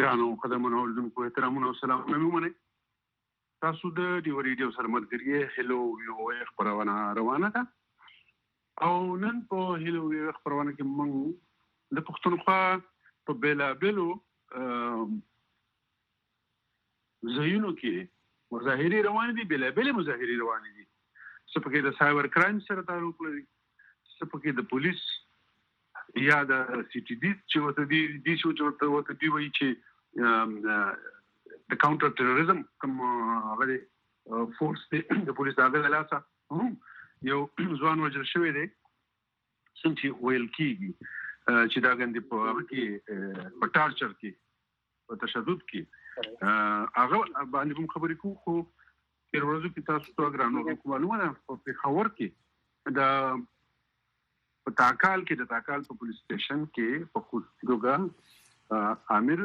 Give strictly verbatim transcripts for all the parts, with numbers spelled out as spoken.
ګرانو قدمونو اوریدونکو احترامونه او سلامونه مې ومنئ. تاسو د ډیو ریډیو سره ملګري هلو یو خپرونه روانه ده او نن په هلو یو خپرونه کې موږ د پښتونخوا په بېلابېلو ځایونو کې مظاهرې روانې دي، بېلابېلې مظاهرې روانې دي. څه پکې د سایبر کرایم سره تعلق لري، څه پکې د پولیس یا د سی ټي ډي چې ورته دي دي چې ورته دي وایي چې د کاونټر ټیرریزم کوم هغه فورس دی د پولیس د هغه له لاسه یو ځوان وژل شوی دی څنګه چې ویل کېږي چې دا ګاندې په هغه کې په ټارچر کې په تشدد کې هغه باندې کوم خبرې کوو. خو تېر ورځو کې تاسو ته ګرانو معلومه ده په پېښور کې د په تاکال کې د تاکال په پولیس سټیشن کې په خصوصي توګه عامر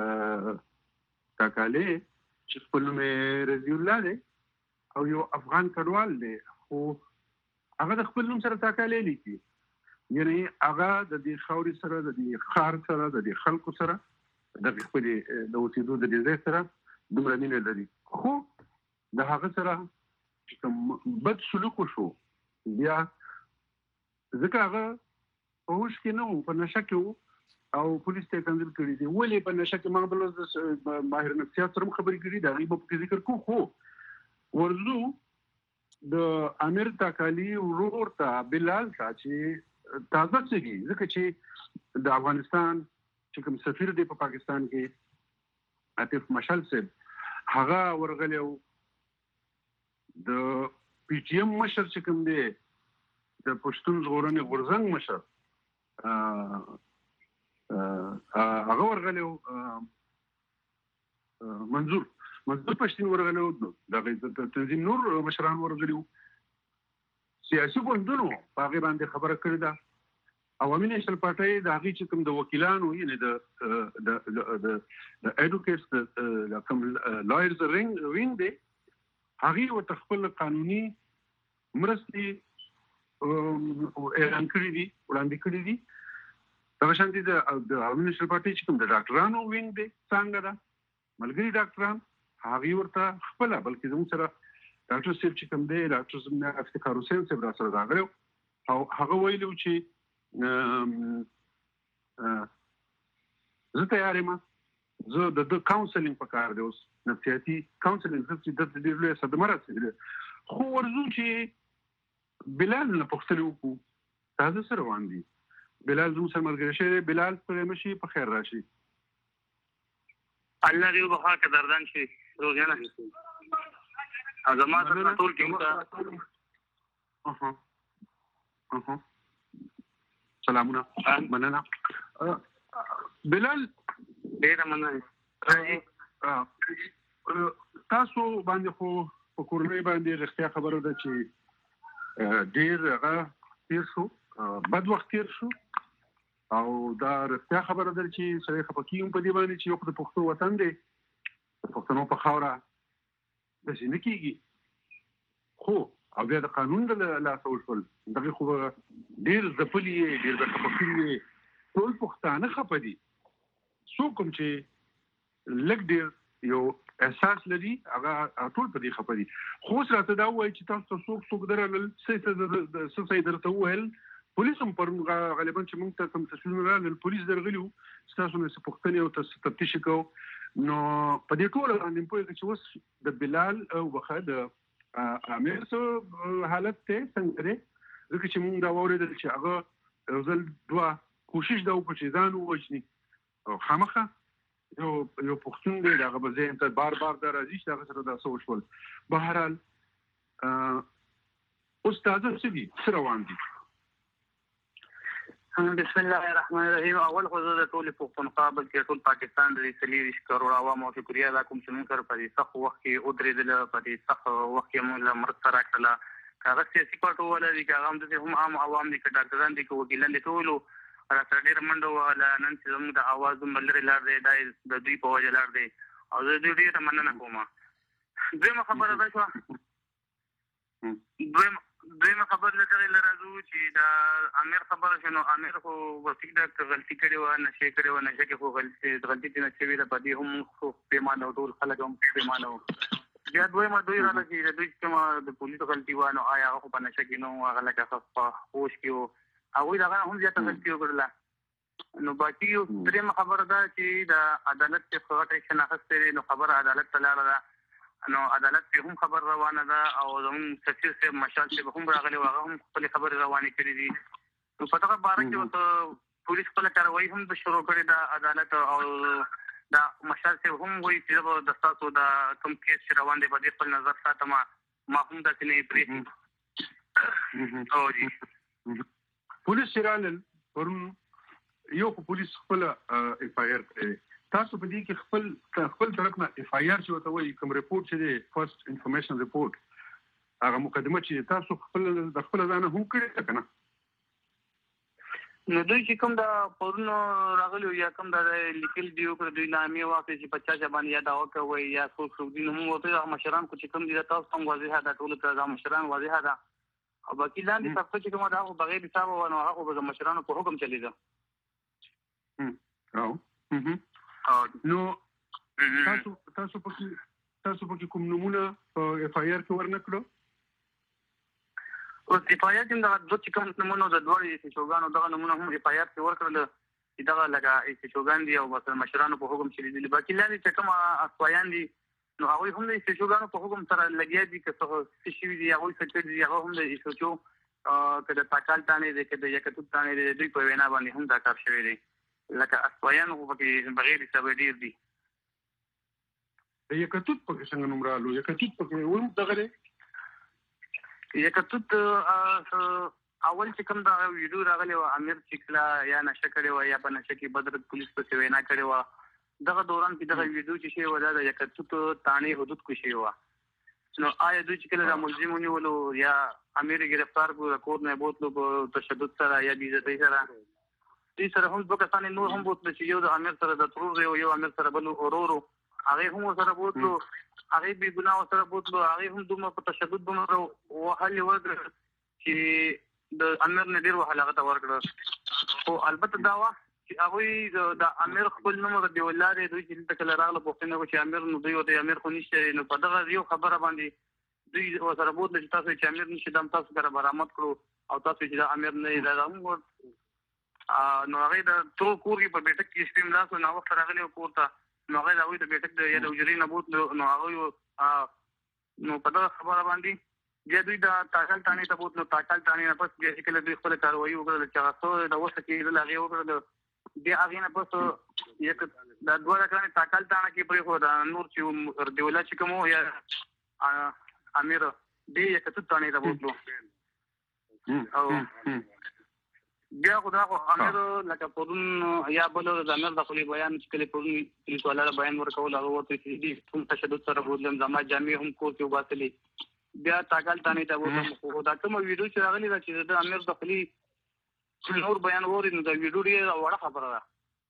تاکالې چې خپل نوم رضی الله دی او یو افغان کډوال دی، خو هغه د خپل نوم سره تاکالې لیکي، یعنی هغه د دې خاورې سره د دې ښار سره د دې خلکو سره د خپل د اوسېدو د دې ځای سره دومره مینه لري. خو د هغه سره چې کوم بد سلوک وشو بیا ځکه هغه په هوښ کې نه و، په نشه کې و او پولیس ته کنځل کړي دي. ولې په نشه کې ما بل د ماهر نفسیات سره خبرې کړي د هغې به پکې ذکر کوو. خو ورځو د امیر تاکالي ورور ته بلال ته چې تازه څه ځکه چې د افغانستان چې کوم سفیر دی په پاکستان کې عاطف مشعل صاحب هغه ورغلی و، د پی ټي ایم مشر چې کوم دی د پښتون ژغورنې غورځنګ مشر هغه ورغلی و، منظور منظور پښتون ورغلی و، دغه تنظیم نور مشران ورغلي وو، سیاسي ګوندونو په هغې باندې خبره کړې ده. عوامي نیشنل پارټۍ د هغې چې کوم د وکیلانو یعنې د د ایډوکیټس د کوم لایرز وینګ دی هغې ورته خپل قانوني مرستې اعلان کړي دي، وړاندې کړي دي. دغه شانتې د عوامي نیشنل پارټۍ چې کوم د ډاکټرانو وینګ دی څانګه ده ملګري ډاکټران هغې ورته خپله بلکې زموږ سره ډاکټر صاحب چې کوم دی ډاکټر زما افتخار حسین صاحب را سره راغلی او هغه ویلي و چې زه تیار یم، زه د ده کاونسلینګ په کار دی اوس نفسیاتي کاونسلینګ زه چې دلته ډېر لویه صدمه راسېدلې. خو ورځو چې بلال نه پوښتنې وکړو تازه څه روان دي، بلال زموږ سره ملګری شوی دی. بلال ستړی مه شي، په خیر راشي. الله دې وبخا که دردان شي روزانه او زما سره ټول کې سلامونه مننه. بلال ډېره مننه. تاسو باندې خو په کورنۍ باندې رښتیا خبره ده چې ډېر هغه تېر شو، بد وخت تېر شو او دا رښتیا خبره ده چې سړی خفه کېږي په دې باندې چې یو خو د پښتو وطن دی، د پښتنو په خاوره داسې نه کېږي. خو او بیا د قانون د لاسه وشول دغې خو به ډېر ځپلي یې، ډېر به خفه کړي یې. ټول پښتانه خفه دي، څوک کوم چې لږ ډېر یو احساس لري هغه ټول په دې خفه دي. خو اوس راته دا ووایي چې تاسو ته څوک څوک درغلل، څه څه یې درته وویل. پولیس هم پرون غالبا چې موږ ته کوم تصویرونه راغلل پولیس درغلي وو، ستاسو نه څه پوښتنې او تفتیش یې کوو. نو په دې ټوله باندې مې پوهېږي چې اوس د بلال او بخه د عامر څه حالت دی څنګه دی، ځکه چې موږ دا واورېدل چې هغه یو ځل دوه کوشش دا وکړو چې ځان ووژني او خامخا یو یو پښتون دی د هغه به ذهن ته بار بار دا راځي چې هغه سره دا څه وشول. بهرحال اوس تازه څه دي، څه روان دي؟ بسم الله الرحمن الرحیم. اول خو زه د ټولې پښتونخوا بلکې ټول پاکستان د څلېرویشت کروړه عوامو شکریه ادا کوم چې موږ سره په دې سخت وخت کې ودرېدله، په دې سخت وخت کې موږ له مرسته راکړله. که هغه سیاسي پارټو ولري، که هغه همداسې هم عام عوام دي، که ډاکټران دي، که وکیلان دي، ټولو را سره ډېره منډه ووهله. نن چې زموږ د اواز دومره لرې لار دی دا د دوی په وجه لار دی او زه دوی ډېره مننه کوم. دویمه خبره دا شوه دویمه خبر لکه لرازو چې دا امیر خبره شنو امیر خو وسیک د غلطي کړې و نشي کړې و نشي کې خو غلطي غلطي نه شوی د پدې هم خو پیمانه ټول خلک هم پیمانه بیا دویمه دوی را لګي د دوی کوم د پولیسو غلطي و نو آیا خو په نشه کې نو هغه لکه خو خوش کیو هغه دا هم زیاته غلطي وکړه نو باقي یو درېمه خبره ده چې د عدالت په خاطر کې نه خسته نو خبر عدالت ته لاړه نو عدالت په هم خبر روانه ده او زموږ سفیر صاحب مشال صاحب هم راغلي واغه هم خپل خبر روانه کړې دي نو په دغه باره کې وته پولیس خپل کاروایی هم شروع کړې ده عدالت او دا مشال صاحب هم وایي چې د تاسو د کوم کیس روان دی په دې خپل نظر ساتم ما هم د سینې پرې او جی پولیس شرال پرون یو پولیس خپل اف آی آر تاسو په دې کې خپل خپل طرف نه اف آی آر چې وته وایي کوم ریپورت چې دی فرست انفارمیشن ریپورت هغه مقدمه چې تاسو خپل د خپل ځان هم کړی کنه نو دوی چې کوم دا پرونو راغلی یا کوم دا لیکل دیو کړ دوی نامې واقع چې پچاس باندې یا دا وکوي یا څو څو دین هم وته مشران کو چې کوم دي تاسو هم واضحه ده ټول ته مشران واضحه ده او باقي لاندې تاسو چې کوم دا بغیر حساب و نو هغه به مشرانو په حکم چلی ده او نو تاسو تاسو پکې تاسو پکې کوم نمونه په اف آی آر کې ورنکړو او اف آی آر کې دا د چې کوم نمونه د دوړې چې شوګانو دغه نمونه هم اف آی آر کې ورکړل چې دغه لګا چې شوګان دی او مثلا مشرانو په حکم چلی دي باقي لاندې چې کوم اسوایان دي نو هغه هم د شوګانو په حکم سره لګیا دي که څه شي دي هغه څه دي هغه هم د شوچو کله تاکال تانه دي کله یکتو تانه دي دوی په وینا باندې هم دا کار شوی دی لکه اسوایان خو پکې بغیر حساب ډیر دي یکتوت پکې څنګه نمرالو یکتوت پکې ورم دغه یکتوت اول چې کوم دا ویډیو راغلی و امیر چکلا یا نشه کړي و یا په نشه کې بدر پولیس په وینا کړي و دغه دوران کې دغه ویډیو چې شی و دا د یکتوت تانی حدود کو شی و نو آیا دوی چې کله د ملزمونی ولو یا امیر گرفتار کو کور نه بوتلو په تشدد سره یا بیزتی سره دې سره هم دوه کسان نور هم بوتل چې یو د امیر سره د ترور یو یو امیر سره بل اورورو هغه هم سره بوتلو هغه به ګناه سره بوتلو هغه هم دومره په تشدد دومره وهل ورګ چې د امیر نه ډیر وهل هغه ورګ او البته دا وا چې هغه د امیر خپل نوم د ولاره دوی چې تکل راغله پوښتنه کوي چې امیر نو دوی او د امیر خو نشته نو په دغه یو خبره باندې دوی سره بوتل چې تاسو چې امیر نشي دم تاسو سره برآمد کړو او تاسو چې د امیر نه راځم نو هغه د تو کوري په بیٹک کې سپیم لاسو نو وخت راغلی کور ته نو هغه د د بیٹک د یا د وجري نه بوت نو هغه نو په دا خبره باندې بیا دوی د تاکل تانی ته بوت نو تاکل تانی نه پس بیا چې دوی خپل کاروایی وکړل چې هغه د وسه کې د هغه وکړل بیا هغه نه پس یک د دوه کړه تاکل تانی کې پرې خو دا نور چې دیولا چې کوم یا امیر دې یک څه تانی ته بوتلو او بیا خدا خو امیر لکه پرون یا بل د امیر د خپل بیان چې کله پرون پولیس والا بیان ورکول هغه ورته چې دې کوم تشدد سره بولم زما جامع هم کو کې وباسلې بیا تاګل تانه ته وته خو دا کوم ویډیو چې راغلی دا چې د امیر د خپل نور بیان وری نو دا ویډیو ډیره وړه خبره ده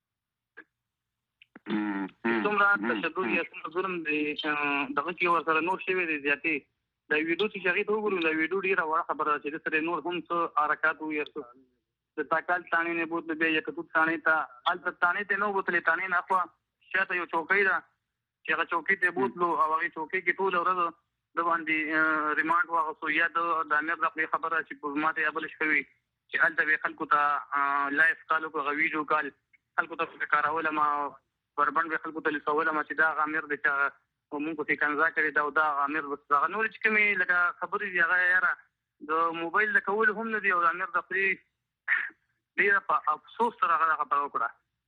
څومره تشدد یا څومره ظلم دی دغه کې ورسره نور شوی دی زیاتې دا ویډیو چې هغه ته وګورئ دا ویډیو ډیره وړه خبره ده چې سره نور هم څه حرکت وي د تاکال تانی نه بوت به یکتوت تانی ته البته تانی ته نو بوتلې تانی نه خو شاته یو چوکۍ ده چې هغه چوکۍ ته بوتلو او هغه چوکۍ کې ټول ورځ د باندې ریمانډ واغسو یا د امیر د خبره چې په ماته ابل شوی چې الته به خلکو ته لایف کالو کو غویډیو کال خلکو ته کاروله ما بربند به خلکو ته لسوله ما چې دا امیر د موږ په کنځا کړی دا دا امیر بس دا نور چې کومې لکه خبرې دی هغه یاره د موبایل د کول هم نه دی او امیر د خپل ډیر په افسوس سره هغه خبره وکړه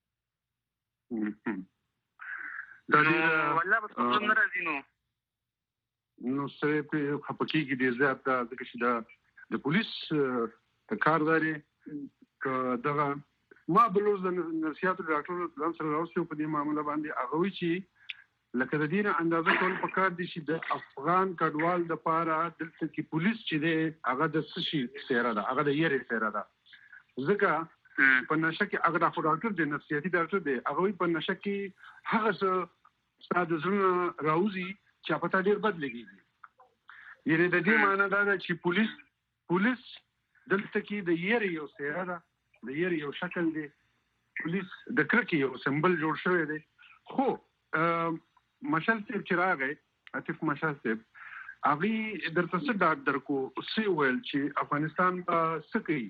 دا والله بس کوم نه راځي نو نو سره په خپکی کې ډیر زیات د چې دا د پولیس د کارداري دغه ما بلوز د نرسیاتو ډاکټر ځان سره راوستو په دې معاملې باندې هغه وی چې لکه د دې اندازه کول پکار دي چې د افغان کډوال د پاره دلته کې پولیس چې دی هغه د سشي سیره ده هغه د یری سیره ده ځکه په نشه کې هغه د ډاکټر دی نفسیاتي ډاکټر دی هغه په نشه کې هغه څه ساده زړه راوځي چې په تا ډیر بد لګي یعنی د دې معنی دا ده چې پولیس پولیس دلته کې د یری یو څیره ده د یری یو شکل دی پولیس د کرکې یو سمبل جوړ شوی دی خو مشال صاحب چې راغی عاطف مشال صاحب هغه درته څه ډاډ درکو سی ویل چې افغانستان څه کوي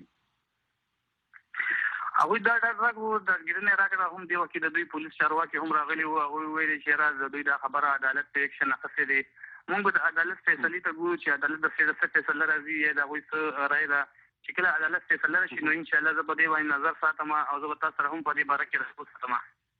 هغه دا راغو د ګرنه راغله هم دی وکړه د دوی پولیس چارواکي هم راغلي او هغه ویل چې راز د دوی د خبره عدالت ته اکشن اخیسته دي موږ د عدالت فیصله ته ګورو چې عدالت د فیصله راځي دا وایي څه راي دا چې کله عدالت فیصله راشي نو ان شاء الله زه په دې باندې نظر ساتم او زه تاسو سره هم په دې باره کې راځم ساتم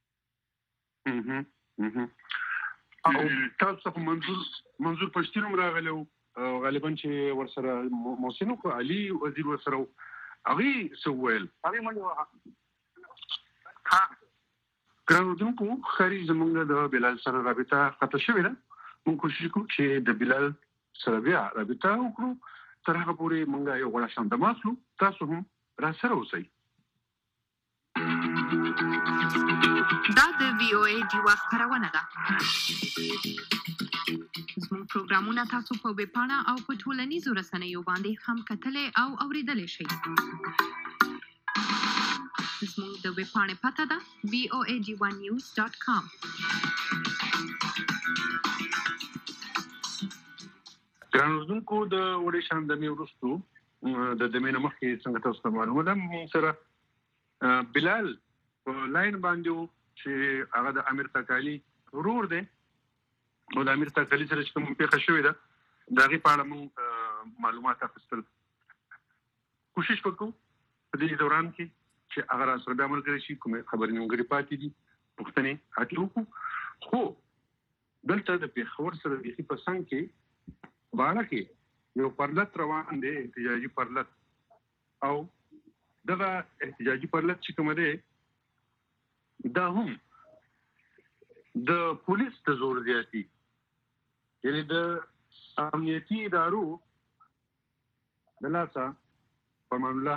او تاسو په منظور منظور پښتون هم راغلو غالبا چې ورسره محسن کو علي وزیر ورسره هغه سوال هغه مونږ ها ګرانو خاري زمونږ د بلال سره رابطه قطع شوې ده مونږ کوشش کوو چې د بلال سره بیا رابطه وکړو تر هغه پورې مونږه یو غوړه شاند ماخلو تاسو هم را سره اوسئ دا د وی او ای ډیوا خبرونه ده زموږ پروګرامونه تاسو په ویب پاڼه او په ټولنیزو رسنیو باندې هم کتلای او اوریدلای شئ زموږ د ویب پاڼې پته ده وی او ای ډی ون نیوز ډاټ کام ګرانوزونکو د وړي شاندمي ورستو د دمینه مخکې څنګه تاسو ته معلومه ده موږ سره بلال په لاین باندې چې هغه د امیر تکالی ورور دی او د امیر تکالی سره چې کوم پیښه شوې ده د هغې په اړه موږ معلومات اخیستل کوشش وکړو په دې دوران کې چې هغه را سره بیا ملګري شي کومې خبرې نیمګړې پاتې دي پوښتنې اتلې وکړو خو دلته د پېښور سره بیخي په څنګ کې باندې کې یو پرلط روان دی احتجاجي پرلط او دغه احتجاجي پرلط چې کوم دی دا هم د پولیس د زور زیاتی یعنی د امنیتي ادارو د لاسه فرمان الله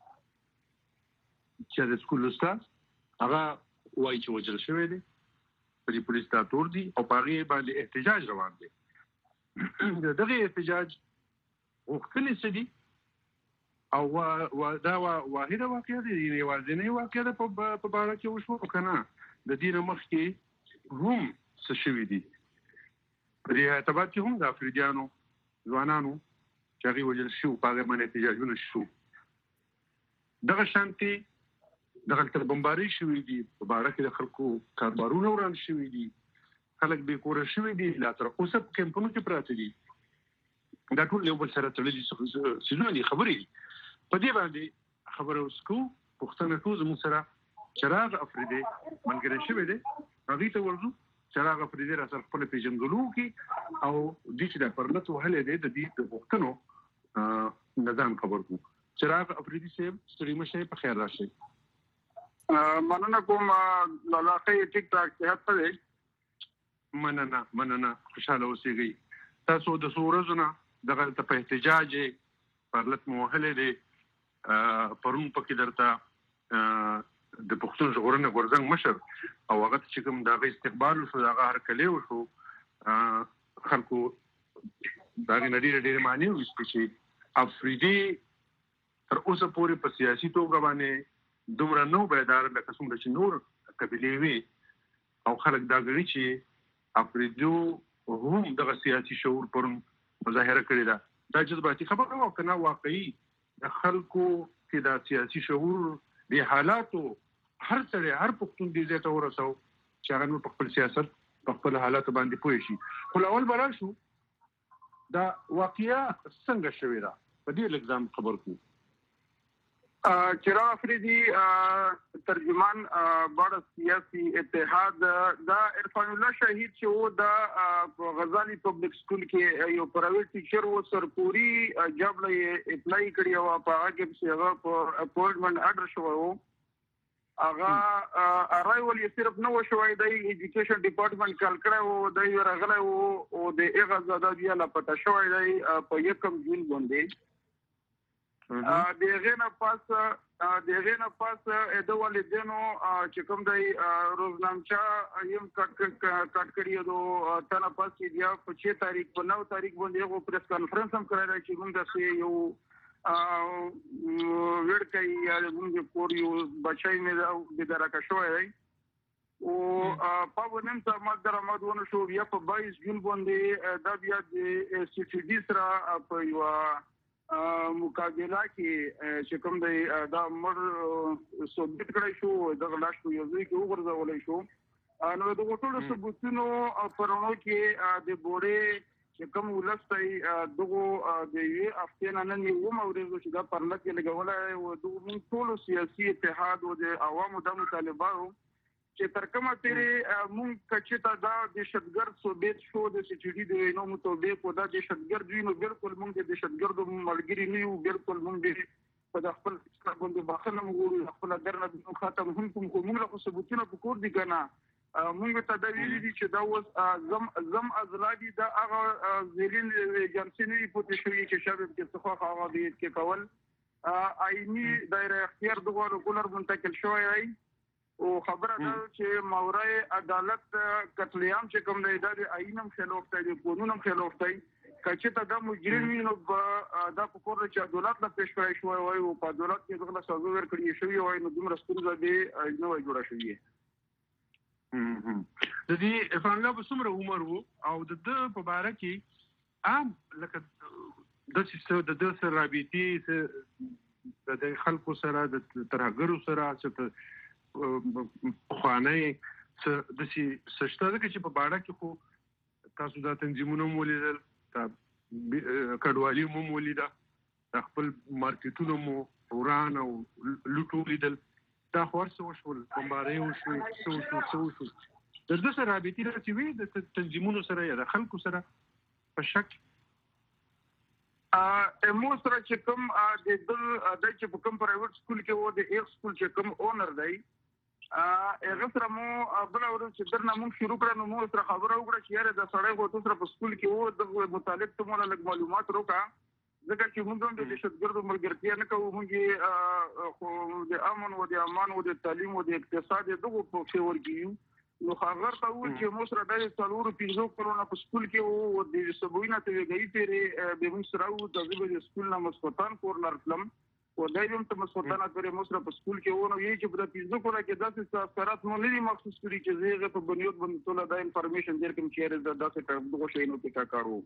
چې د سکول استاد هغه وایي چې وجل شوی دی په دې پولیس ته تور دي او په هغې باندې احتجاج روان دی دغه احتجاج وختلی سدي او وا دا واحده واقعه دي یوازینی واقعه ده په په اړه کې وشو کنه د دې مخ کې هم څه شوی دي په دې اعتبار کې هم د افریدیانو ځوانانو چې هغه وجل شو په هغه باندې احتجاجونه شو دغه شانتي دغه تر بمباري شوی دي په اړه کې د خلکو کاروبارونه وران شوی دي خلک به کور شوی دي لا تر اوسه کمپونو کې پراته دي دا ټول یو بل سره تړلي سيزونه دي خبرې په دې باندې خبره وسکو پښتنه ټول زموږ سره چراغ افریدي ملګری شوی دی هغه ته ورځو چراغ افریدي را سره خپل پیژنګلو کې او د دې د پرلط وهلې دی د دې د پښتنو نظام خبر کو چراغ افریدي صاحب ستړي مشه په خیر راشي مننه کوم لاله کې ټیک ټاک صحت ته مننه مننه خوشاله اوسئ تاسو د سورزونه دغه په احتجاج پرلط موهله دي پرون پکې درته د پښتون ژغورنې غورځنګ مشر او هغه چې کوم دغه استقبال شو دغه هر کلی وشو خلکو دغه نړۍ ډېر معنی وستې چې افریدي تر اوسه پورې په سیاسي توګه باندې دومره نو بیدار لکه څومره چې نور قبیلې وي او خلک دا غوړي چې افریدو هم دغه سیاسي شعور پرون مظاهره کړې ده دا جذباتي خبره او کنه واقعي د خلکو کې دا سیاسي شعور د حالاتو هر څړي هر پښتون دې ته ورسو چې هغه په خپل سیاست په خپل حالات باندې پوه شي خو اول بل شو دا واقعیا څنګه شوې ده په دې لږ خبر کو چراغ افریدي ترجمان بڑ سیاسي اتحاد دا عرفان الله شهید چې و دا غزالي پبلک سکول کې یو پرایویټ ټیچر و سرپوري جاب لې اپلای کړی او په هغه کې هغه په اپوینټمنټ اډر شو و هغه ارایول یې صرف نو شوی د ایجوکیشن ډپارټمنټ کال کړو او د رغله او د هغه زاده بیا لا پټه شوی دی په یکم جون باندې دغه نه پاس دغه نه پاس د والدینو چې کوم دی روزنامچا یم کټ کټ کړی دو تنه پاس بیا په چه تاریخ په نو تاریخ باندې یو پریس کانفرنس هم کړی چې موږ د یو ورکې یا موږ کور یو بچای مې دا د درکه شوې دی او په ونیم ته ماده رمضان شو بیا په بایس جون باندې دا بیا د سی ټي ډي سره په یو مقابله کې چې کوم دی دا مر ثبوت کړی شو د غلاش په یو ځای کې وګرځولای شو نو د ټولو ثبوتونو پرونو کې د بورې چې کوم ولستای دغه د یو افغان نن یو مورز چې دا پرلط کې لګولای او د ټولو سیاسي اتحاد او د عوامو د مطالبه چې تر کومه تیرې مونږ کچته دا د شتګر صوبیت شو د سی ټي ډي د وینو مطابق او دا د شتګر دوی نو بالکل مونږ د شتګر د ملګری نه یو بالکل مونږ په خپل باندې باخنه موږ خپل درنه خاطر هم کوم کوم له ثبوتونه په کور دي کنه مونږ ته دا ویلي دي چې دا اوس زم زم ازلادي دا هغه زیرین جنسي پوتې شوی چې شابه کې څخه هغه دي کې کول آئینی دایره اختیار دغه کولر منتقل شوی دی او خبره ده چې مورای عدالت قتلیام چې کوم دی دا د آئینم خلاف دی قانونم خلاف دی کچې ته د مجرمین او دا په کور چې عدالت لا پېښ کړی شو او په عدالت کې دغه سزا ورکړي شوی وای نو دومره ستونزه دی نه وای جوړه شوی د دې افغان الله په څومره عمر وو او د په باره کې عام لکه د څه د د سره رابطي د خلکو سره د ترهګرو سره چې خوانه څه د شي سشته چې په باړه کې خو تاسو د تنظیمونو مولیدل کډوالي مو مولیدا خپل مارکیټونو مو وران او لوټو لیدل دا خورسه وشول کومباري وشو سو سو سو سو د دې سره رابطي راځي وي د تنظیمونو سره یا د خلکو سره په شک ا مو سره چې کوم د دل د چې په کوم پرایویټ سکول کې وو د ایک سکول چې کوم اونر دی ا هغه سره مو بل ورځ چې درنه مو شروع کړو مو سره خبره وکړه چې یاره د سړی غو تاسو په سکول کې وو د مطالب ته موږ لږ معلومات وکړه ځکه چې موږ هم د شتګردو ملګرتیا نه کوو موږ خو د امن او د امان او د تعلیم او د اقتصاد دغه په فیور کې نو خبر ته و چې مو سره د څلور پیزو کرونا په سکول کې وو د سبوینه ته ویږي تیرې به موږ سره وو د زبې سکول نه مسقطان کورنر فلم او دایم ته مسقطان اترې مو سره په سکول کې وو نو یی چې په پیزو کوله کې داسې اثرات مو لري مخصوص کړی چې زیغه په بنیاد باندې ټول د انفارمیشن درکم چې رز داسې دغه شی نو کې کارو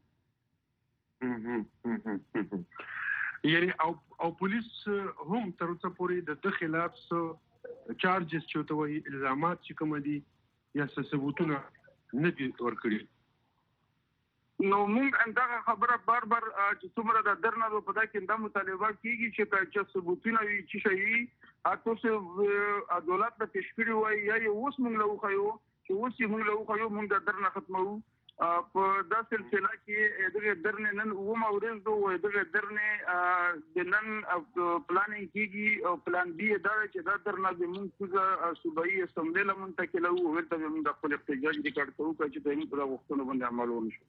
یعنی او او پولیس هم تر اوسه پورې د خلاف چارجز چې توي الزامات چې کوم دي یا ثبوتونه نه دي ورکړي نو موږ اندغه خبره بار بار چې څومره د درنه په دا کې د مطالبه کیږي چې چې ثبوتونه وي چې شي تاسو عدالت ته تشکیل وای یا اوس موږ له خو چې اوس موږ له خو موږ د درنه ختمو په دا سلسله کې دغه درنه نن و مورز دوه دغه درنه د نن پلانینګ کیږي او پلان بي دا چې دا درنه د موږ څخه صوبایي اسمبلی له منتقله او ورته موږ د خپل احتجاج ریکارډ کوو چې د موږ په وختونو باندې عمل ونشو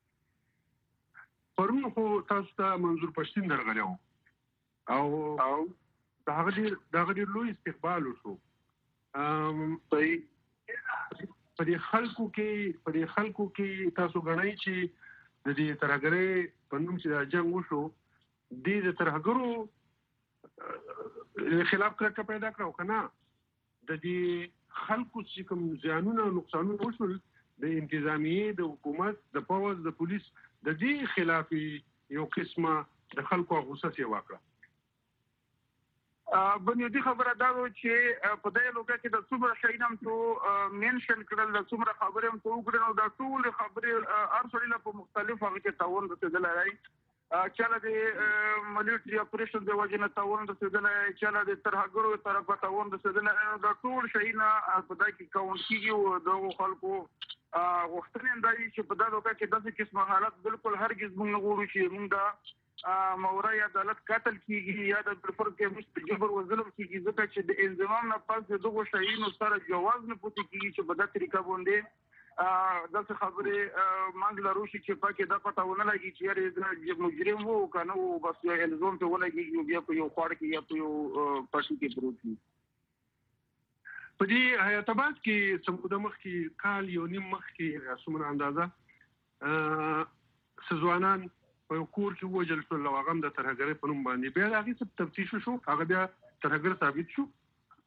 پرون خو تاسو ته منظور پښتين درغلیو او او دا غوډي دا غوډي لوی استقبال وشو ام صحیح په دې خلکو کې په دې خلکو کې تاسو غنئ چې د دې ترهګرۍ په نوم چې جنگ وشو د دې ترهګرو خلاف کرکه پیدا کړو کنه د دې خلکو چې کوم ځانونه نقصانونه وشول د انتظامیه د حکومت د پوز د پولیس د دې خلاف یو قسمه د خلکو غوسه سی واکړه بنیادی خبره دا و چې په دې لوګه کې د څومره شینم تو منشن کړل د څومره خبره هم تو وګړو دا ټول خبره ارسل په مختلف هغه کې تاون رسیدلای چاله د مليټري اپریشن د وجنه تاون رسیدلای چاله د ترهګرو طرفه تاون رسیدلای دا ټول شینا په دې کې کاون کیږي او د خلکو وختونه اندایي چې په دا لوګه کې دغه قسمه حالت بالکل هرگز موږ نه غواړو چې موږ دا مورای عدالت قتل کیږي یا د پرفر کې مستجبر و ظلم کیږي ځکه چې د انضمام نه پاس دغه شاینو سره جواز نه پوتې کیږي چې په دغه طریقه باندې دغه خبره مانګ لرو چې پکې دا پته ونه لګي چې یاره مجرم وو کنه او بس یو الزام ته ولګي بیا په یو خاړ کې یا په یو پښې کې پروت وي په دې حیات آباد کې سموده مخ کې کال یو نیم مخ کې سمونه اندازه سزوانان په کور کې وجل شو او هغه د ترهګرۍ په نوم باندې بیا هغه څه تفتیش شو هغه بیا ترهګر ثابت شو.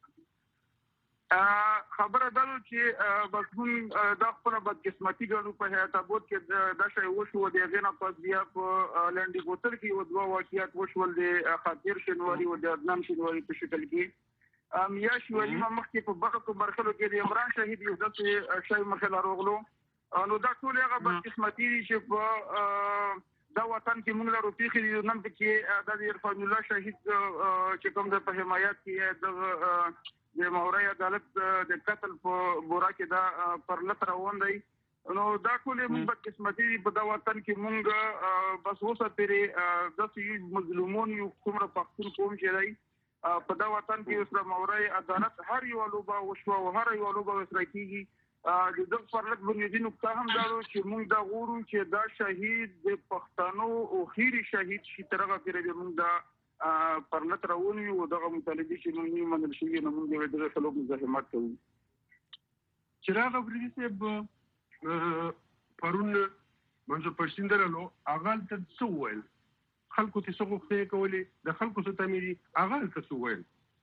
خبره ده چې بس موږ دا خپل بدقسمتي ګڼو په هیات ابود کې دا شی وشو د هغې نه پس بیا په لنډي بوتل کې یو دوه واقعیات وشول د خاطر شینواري او د عدنان شینواري په شکل کې میاشت ولیمه مخکې په برخو مرحلو کې د عمران شهید یو داسې شی مخې لا راغلو نو دا ټول هغه بدقسمتي دي چې په دا وطن کې موږ لرو پیښې دي نن پکې د عرفان الله شهید چې کوم د په حمایت کې د د موري عدالت د قتل په بورا کې دا پر لتر روان دی نو دا ټول موږ په قسمتي په دا وطن کې موږ بس اوسه پرې د یو مظلومون یو څومره پښتون قوم چې دی په دا وطن کې اوس د موري عدالت هر یو لوبه وشو او هر یو لوبه وسره کیږي د دغه فرلک بنیادی نقطه هم دا چې موږ دا غوړو چې دا شهید د پښتنو او خيري شهید شي ترغه پرې موږ دا پرلت راونی او دغه مطالبه چې موږ یې منل شوی نه موږ دغه خلکو مزاحمت کوو. چراغ افریدي صاحب پرون منځ پښتون درلو اغال ته څه وویل خلکو ته څه غوښتنې کولې د خلکو څه تمیري اغال ته څه وویل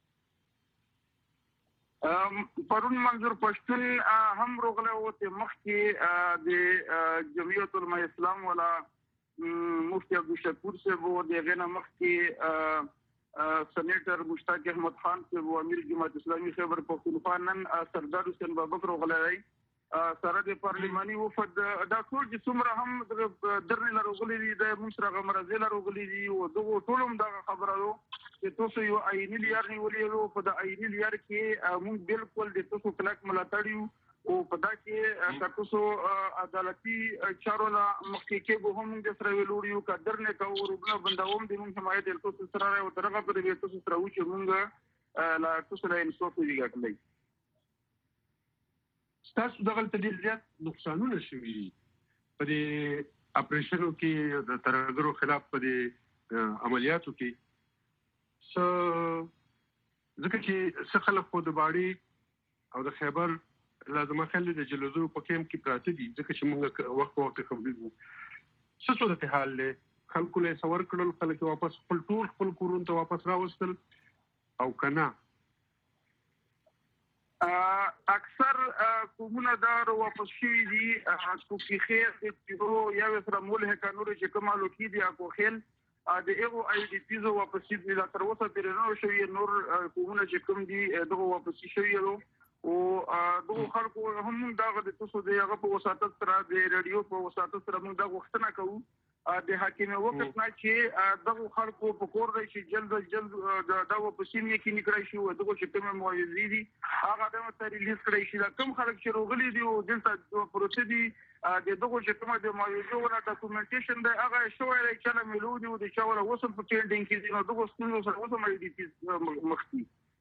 پرون منظور پښتون هم روغله او ته مخکې د جمعیت العلماء اسلام ولا مفتی عبدالشکور صاحب و دغه نه مخکې سېنیټر مشتاق احمد خان صاحب و امیر جماعت اسلامي خیبر پختونخوا نن سردار حسین بابکر غلای سره د پارلماني وفد دا ټول چې څومره هم درنه لروغلي دي د مشرغه مرزه لروغلي دي او دغه ټول هم دا خبره ده چې تاسو یو عیني لیار نیولې په د عیني لیار کې موږ بالکل د تاسو کلک ملاتړ او په دا کې تاسو عدالتي چارو لا مخکې کې به هم د سره ویلوړیو قدر نه کوو ربنا بندوم د موږ حمایت د تاسو سره او ترغه پر دې تاسو سره و چې موږ لا تاسو له انصاف دی ګټلې تاسو دغه ته ډیر زیات نقصانونه شوي دي په دې اپریشنو کې د ترهګرو خلاف په دې عملیاتو کې څه ځکه چې څه خلک خو د باړې او د خیبر لازم خلک د جلوزو په کېم کې پراته دي ځکه چې موږ وخت وخت خبرې څه صورت حال له خلکو له سور کړل خلک واپس خپل ټول خپل کورون ته واپس راوستل او کنه اکثر کومونه دار واپس شي دي کو کې خیر چې یو سره مولهه قانون چې کومالو کې دي اكو خل د ایغو اي دي پیزو واپس دي لا تر اوسه پر نو شوی نور کومونه چې کوم دي دغه واپس شوی او دغه خلکو هم دغه د تاسو د هغه په وساتت سره د رادیو په وساتت سره موږ د وختونه کوو د حاکم وقت نه چې دغه خلکو په کور دی چې جلد جلد دا واپس یې کې نکړای شي او دغه چې کوم موازی دي هغه د متر ریلیز کړی شي دا کوم خلک چې روغلي دي او دلته پروسه دي د دغه چې کومه د موازی ولا ډاکومنټیشن دی هغه شوی دی چې ملودي او د شاوله وسم په ټینډینګ کې نو دغه ستونزو سره وسم دی مخکې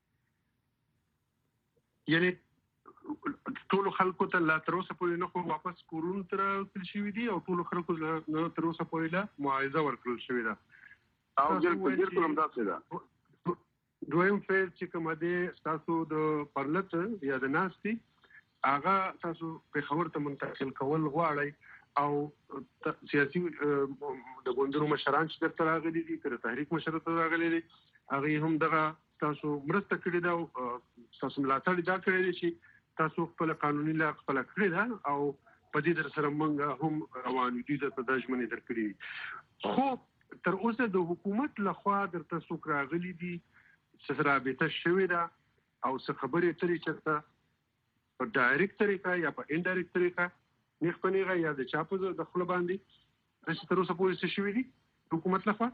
یعنی ټول خلکو ته لا تر اوسه پورې نه خو واپس کورون تر تل شي دي او ټول خلکو نه تر اوسه پورې لا معاوضه ورکړل شوې ده او بالکل بالکل هم داسې ده دویم فیز چې کوم دی تاسو د پرلط یا د ناستي هغه تاسو په خبر ته منتقل کول غواړئ او سیاسي د ګوندونو مشران چې درته راغلي دي تر تحریک مشر ته راغلي دي هغه هم دغه تاسو مرسته کړې ده او تاسو ملاتړ دا کړی دي چې تاسو خپل قانوني لا خپل کړی ده او په دې در سره موږ هم روان دي د تداجمنې درکړي خو تر اوسه د حکومت لخوا در تاسو راغلي دي چې رابطه شوې ده او څه خبرې ترې چرته په ډایرکټ طریقه یا په انډایرکټ طریقه نه خپنيږي یا د چاپو د خپل باندې چې تر اوسه پولیس شوې دي حکومت لخوا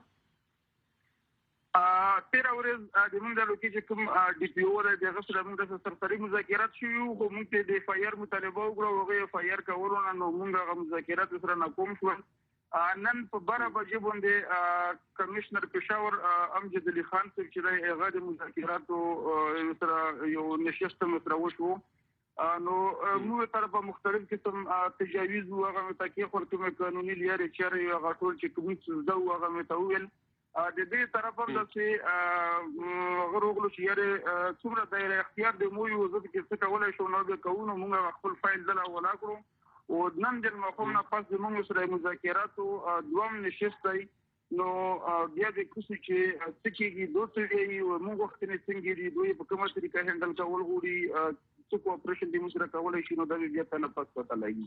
تیر ورځ د موږ د لوکي کوم ډي پی او د غسر موږ د سرسري مذاکرات شوو خو موږ ته د فایر مطالبه وکړو او فایر کولونه نو موږ غو مذاکرات سره ناکوم شو نن په بره بجې باندې کمشنر پېښور امجد علي خان چې هغه د مذاکراتو سره یو نشست متر وشو نو موږ طرفه مختلف قسم تجاویز او هغه تکي خپل کوم قانوني لري چې هغه ټول چې کوم څه دا هغه متویل د دې طرف هم د چې غروغلو چې یاره څومره د اختیار د مو یو ځکه چې څه کولای شو نو د کوونو موږ خپل فایل دلا ولا کړو او نن د مخوم نه پس د موږ سره مذاکراتو دوام نشست دی نو بیا د کوڅې چې تکیږي دوه دی او موږ وخت نه څنګه دی دوی په کومه طریقه هندل کول غوړي څه کوپریشن د موږ سره کولای شي نو دا بیا ته نه پس پته لګي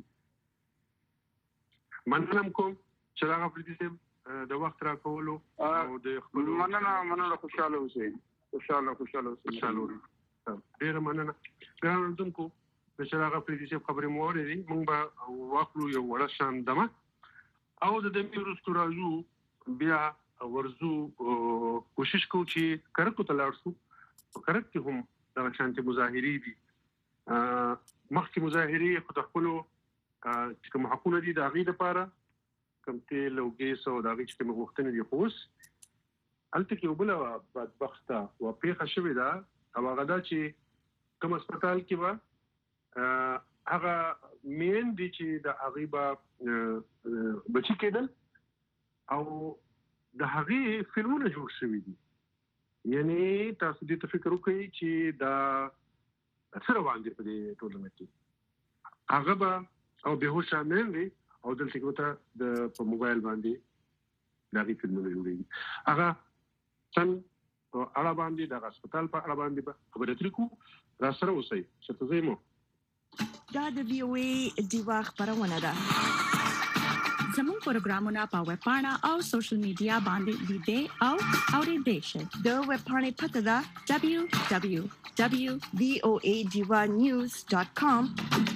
مننه کوم چې هغه پریږدم د وخت را کولو او د خپل مننه مننه خوشاله اوسئ خوشاله خوشاله اوسئ خوشاله ډیر مننه ګران دونکو د شراغه پریږدم خبرې مو اورېدې موږ به واخلو یو وړه شان دمه او د دې وروسته راځو بیا ورزو کوشش کوو چې کرکو ته لاړ شو کرک کې هم د شانتي مظاهرې دي مخکې مظاهرې خو د خپلو چې کوم حقونه دي د هغې دپاره کوم تیل او ګیس او د هغې چې کومې غوښتنې دي خو اوس هلته کې یو بله بدبخته وه پېښه شوې ده او هغه دا چې کوم هسپتال کې به هغه مین دي چې د هغې به بچي کېدل او د هغې فلمونه جوړ شوي دي یعنې تاسو دې ته فکر وکړئ چې دا څه روان دي په دې ټولنه کې هغه به او بېهوشه مین دی او دلته کې ورته د په موبایل باندې د هغې فلمونه جوړېږي هغه څنګ په اړه باندې د هغه هسپتال په اړه باندې به خبرې اترې کړو را سره اوسئ چېرته ځئ مو دا د وی او ای ډیوا خبرونه ده زموږ پروګرامونه په ویب پاڼه او سوشل میډیا باندې لیدې او اورېدې شئ د ویب پاڼې پته ده دبليو دبليو دبليو ډاټ وی او ای ډیوا نیوز ډاټ کام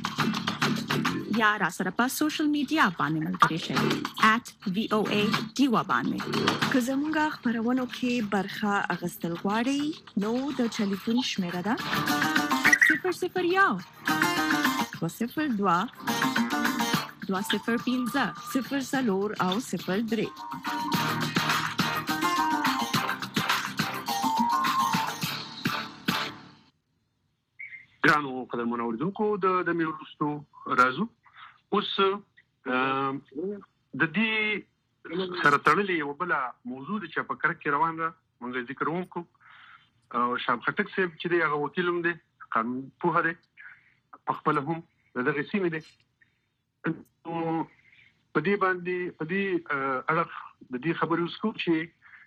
یا را سره په سوشل میډیا باندې ملګري شئ ایٹ وی او ای ډیوا باندې که زموږ خبرونو کې برخه اخیستل غواړئ نو د ټلیفون شمیره ده صفر صفر یو دو صفر دوا دوا صفر پینځه صفر څلور او صفر درې ګرانو قدرمنو اورېدونکو د دمې وروستو راځو اوس د دې سره تړلې یوه بله موضوع ده چې په کرک کې روان ده موږ ذکر وکړو او شاب خټک صاحب چې دی هغه وکیل هم دی قانون پوهه دی پخپله هم د دغې سیمې دی په دې باندې په دې اړخ د دې خبرې اوس کوو چې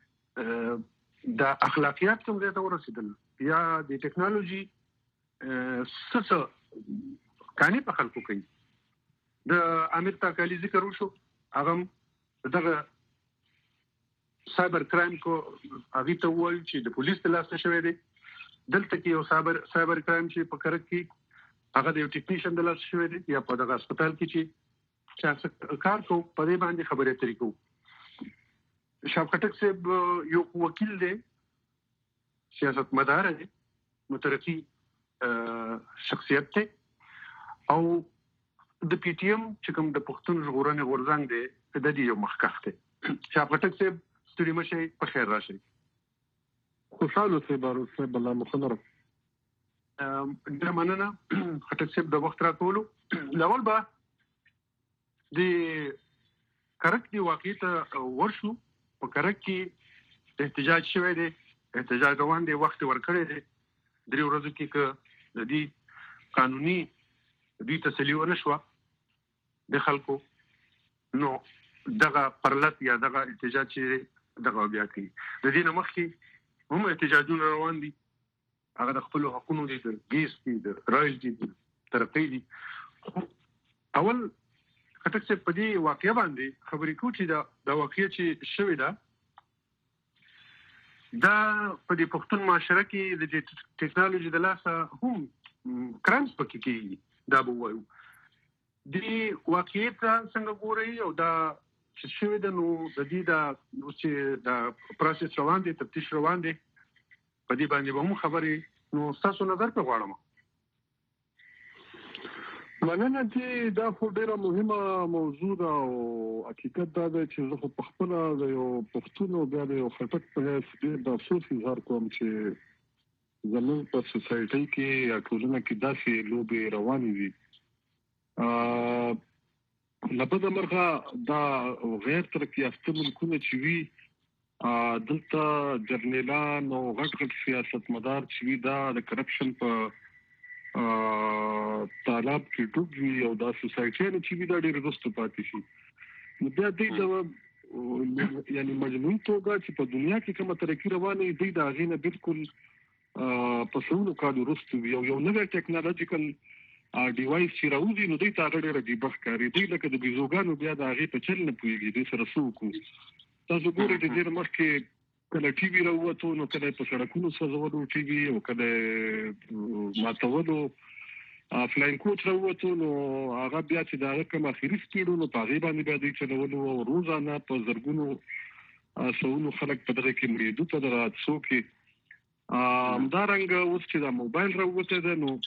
د اخلاقیات کوم ځای ته ورسېدل یا د ټیکنالوژي څه څه کانې په خلکو کوي د امیر تاکالي ذکر وشو هغه هم دغه سایبر کرایم کو هغې ته ووایو چې د پولیس د لاسه شوی دی دلته کې یو سایبر سایبر کرایم چې په کرک کې هغه د یو ټیکنیشن د لاسه شوی دی یا په دغه هسپتال کې چې کار کوو په دې باندې خبرې اترې کوو شاب خټک صاحب یو وکیل دی سیاستمدار دی مترقي شخصیت دی او د پی ټي ایم چې کوم د پښتون ژغورنې غورځنګ دی د دې یو مخکښ دی شاب خټک صاحب ستړي مه شئ په خیر راشئ خوشحال اوسئ بارو صاحب الله مو ښه لرم ډېره مننه خټک صاحب د وخت راکولو اول به د کرک دی واقعي ته ورشو په کرک کې احتجاج شوی دی احتجاج روان دی وخت ورکړی دی درې ورځو کې که د دې قانوني دوی تسلي ونه شوه د خلکو نو دغه پرلت یا دغه احتجاج چې دغه بیا کوي د دې نه مخکې هم احتجاجونه روان دي هغه د خپلو حقونو دي د ګیس دي د رایل دي د ترقۍ دي اول خټک صاحب په دې واقعه باندې خبرې کوو چې دا واقعه چې شوې ده دا په دې پښتون معاشره کې د ټیکنالوژي د لاسه هم کرایمز پکې کېږي دا به ووایو دې واقعې ته څنګه ګورئ او دا چې شوې ده نو د دې دا اوس چې دا پروسس روان دی تفتیش روان دی په دې باندې به هم خبرې نو ستاسو نظر پرې غواړم مننه چې دا خو ډېره مهمه موضوع ده او حقیقت دا دی چې زه خو پخپله د یو پښتون او بیا د یو خټک په حیث ډېر د افسوس اظهار کوم چې زموږ په سوسایټۍ کې یا ټولنه کې داسې لوبې روانې دي له بده مرغه دا غیر ترقي یافته ملکونه چې وي دلته جرنیلان او غټ غټ سیاستمدار چې وي دا د کرپشن په طالب کې ټوب وي او دا سوسایټي نه چې دا ډېر رستو پاتې شي نو بیا دې دا یعنی مجموعي توګه چې په دنیا کې کومه ترقی روانه دي دا غینه بالکل په څونو کالو رستو یو یو نوې ټیکنالوژیکل ډیوایس چې راوځي نو دې تا ډېر دی بخکاری دی لکه د بيزوګانو بیا دا غي په چل نه پويږي دې سره سوکو تاسو ګورئ د دې مخکې کله ټي وي راوته نو کله په سړکونو سوزولو ټي وي او کله ماتولو افلاین کوچ راوته نو هغه بیا چې دا کوم اخیری سپیډو نو په غیبه باندې بیا دې چلولو او روزانه په زرګونو سوونو خلک په دغه کې مړي دوه د راتسو کې ام دا رنګ اوس چې دا موبایل راوته ده نو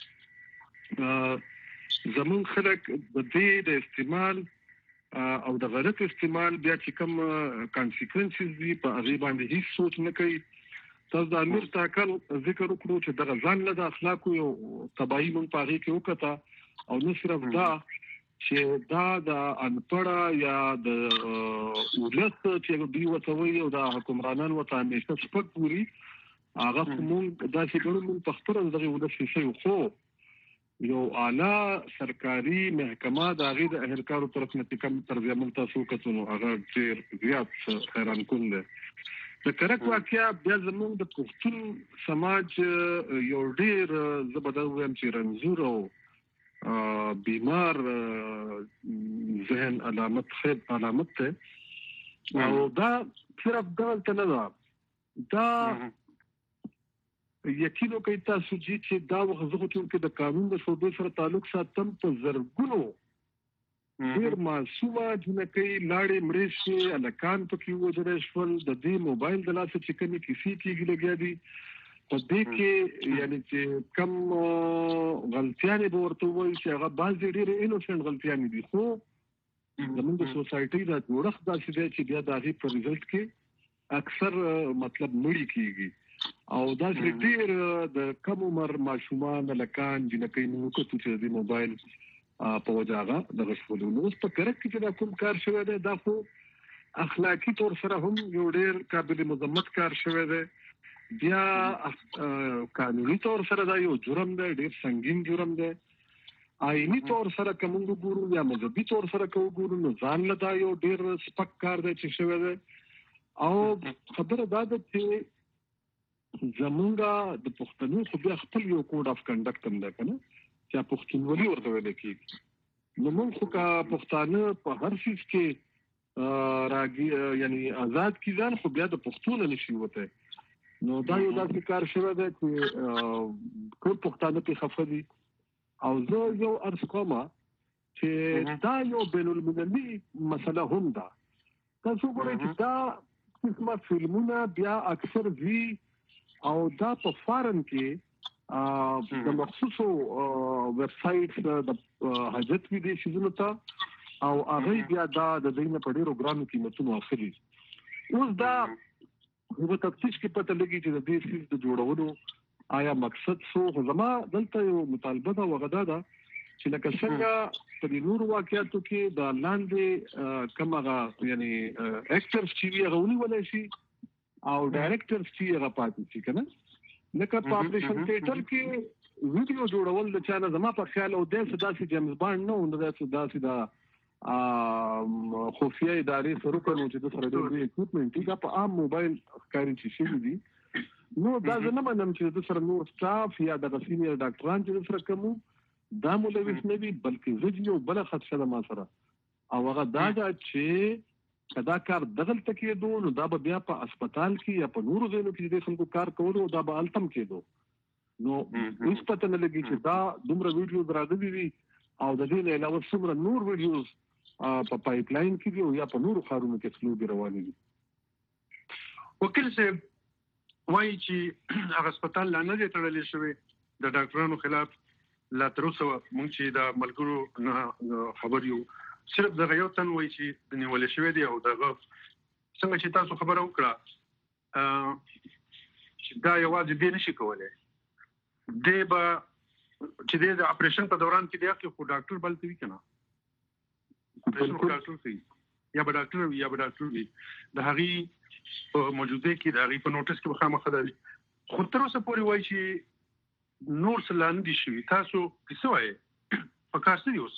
زمون خلک د دې د استعمال او د غلط استعمال بیا چې کوم کانسیکوینسز دي په هغه باندې هیڅ سوچ نه کوي تاسو د امیر تاکل ذکر وکړو چې د ځان له اخلاقو یو تبعی مون پاره کې وکړه او نو صرف دا چې دا د انپړه یا د ولست چې دوی وتوي او د حکمرانان وته همیشه سپک پوری هغه کوم دا چې ګورم په خپل دغه ولست شي خو یو اعلی سرکاري محکمه د غیر اهلکارو طرف نه کوم تربیه مون تاسو کتنو هغه ډیر زیات حیران کون ده د کرک واقعیا بیا زموږ د پښتون سماج یو ډیر زبردست ویم چې رنځور او بیمار ذهن علامت خیب علامت ته او دا صرف دلته نه ده دا یقینو کوي تاسو چې دا وغوښتل چې د قانون د شوبې سره تعلق ساتم په زرګونو ډیر معصومه جنکې لاړې مړې شي الکان پکې وځره شول د دې موبایل د لاسه چې کومې کیسې کېږي لګیا دي په دې کې یعنی چې کم غلطیانې به ورته وایي چې هغه بعضې ډېرې انوسنټ غلطیانې دي خو زموږ د سوسایټۍ دا جوړښت داسې دی چې بیا د هغې په ریزلټ کې اکثر مطلب مړي کېږي او داسې ډېر د کم عمر ماشومان الکان جنکې نو وکړو چې د موبایل په وجاغه د غشولو نو په کرک کې دا کوم کار شوی دی دا خو اخلاقی طور سره هم یو ډیر قابل مذمت کار شوی دی بیا قانوني طور سره دا یو جرم دی ډیر سنگین جرم دی آئینی طور سره کوم ګورو یا مذهبي طور سره کوم ګورو نو ځان له دا یو ډیر سپک کار دی چې شوی دی او خبره دا ده چې زمونږه د پښتنو خو بیا خپل یو کوډ اف کنډکټ هم ده کنه چې پښتونولي ورته ویل کېږي نو موږ خو کا پښتانه په هر څه کې راګي یعنی آزاد کی ځان خو بیا د پښتون نشي وته نو دا یو داسې کار شوی دی چې ټول پښتانه په خفه دي او زه یو ارز کوم چې دا یو بین المللي مسله هم ده تاسو ګورئ چې دا قسمه فلمونه بیا اکثر وی او دا په فارن کې د مخصوصو ویب سایټس د حاجت وی دي شزونو ته او هغه بیا دا د دینه په ډیرو ګرامو قیمتونو اخلي اوس دا هغه تفتیش کې پته لګي چې د دې سیس د جوړولو آیا مقصد څه زما دلته یو مطالبه دا وغدا ده چې لکه څنګه په دې نور واقعیتو کې د لاندې کومه یعنی اکټرز چې غوونی ولې شي او ډایرکټرز چې هغه پاتې شي کنه لکه په اپریشن تھیټر کې ویډیو جوړول د چانه زما په خیال او د سداسي جیمز بانډ نو د سداسي دا خفیه ادارې سره کوي چې د سره د اکوپمنت دا په عام موبایل ښکاري چې شي دي نو دا زه نه منم چې د سره نور سټاف یا د سینیئر ډاکټران چې سره کوم دا مولوي نه وي بلکې زه یو بل خدشه ده ما سره او هغه دا چې کدا کار دغل تکیدو نو دا به بیا په هسپتال کې یا په نورو ځایونو کې د خلکو کار کولو دا به التم کېدو نو هیڅ پته نه لګي چې دا دومره ویډیو درادلي وي او د دې نه علاوه څومره نور ویډیوز په پایپ لاین کې دي او یا په نورو خارونو کې څلو روانې دي وکیل صاحب وایي چې هغه هسپتال لا نه دی تړلی شوی د ډاکټرانو خلاف لا تر اوسه موږ چې د ملګرو نه خبر یو صرف دغه یو تن وایي چې د نیول شوی دی او دغه څنګه چې تاسو خبره وکړه چې دا یوازې دی نشي کولی دی به چې دی د اپریشن په دوران کې دی خو ډاکټر بلته وي که نه اپریشن خو ډاکټر کوي یا به ډاکټر وي یا به ډاکټر وي د هغې په موجوده کې د هغې په نوټس کې به خامخا دا وي خو تر اوسه پورې وایي چې نور سلان دي شي تاسو څه وایي په کار څه اوس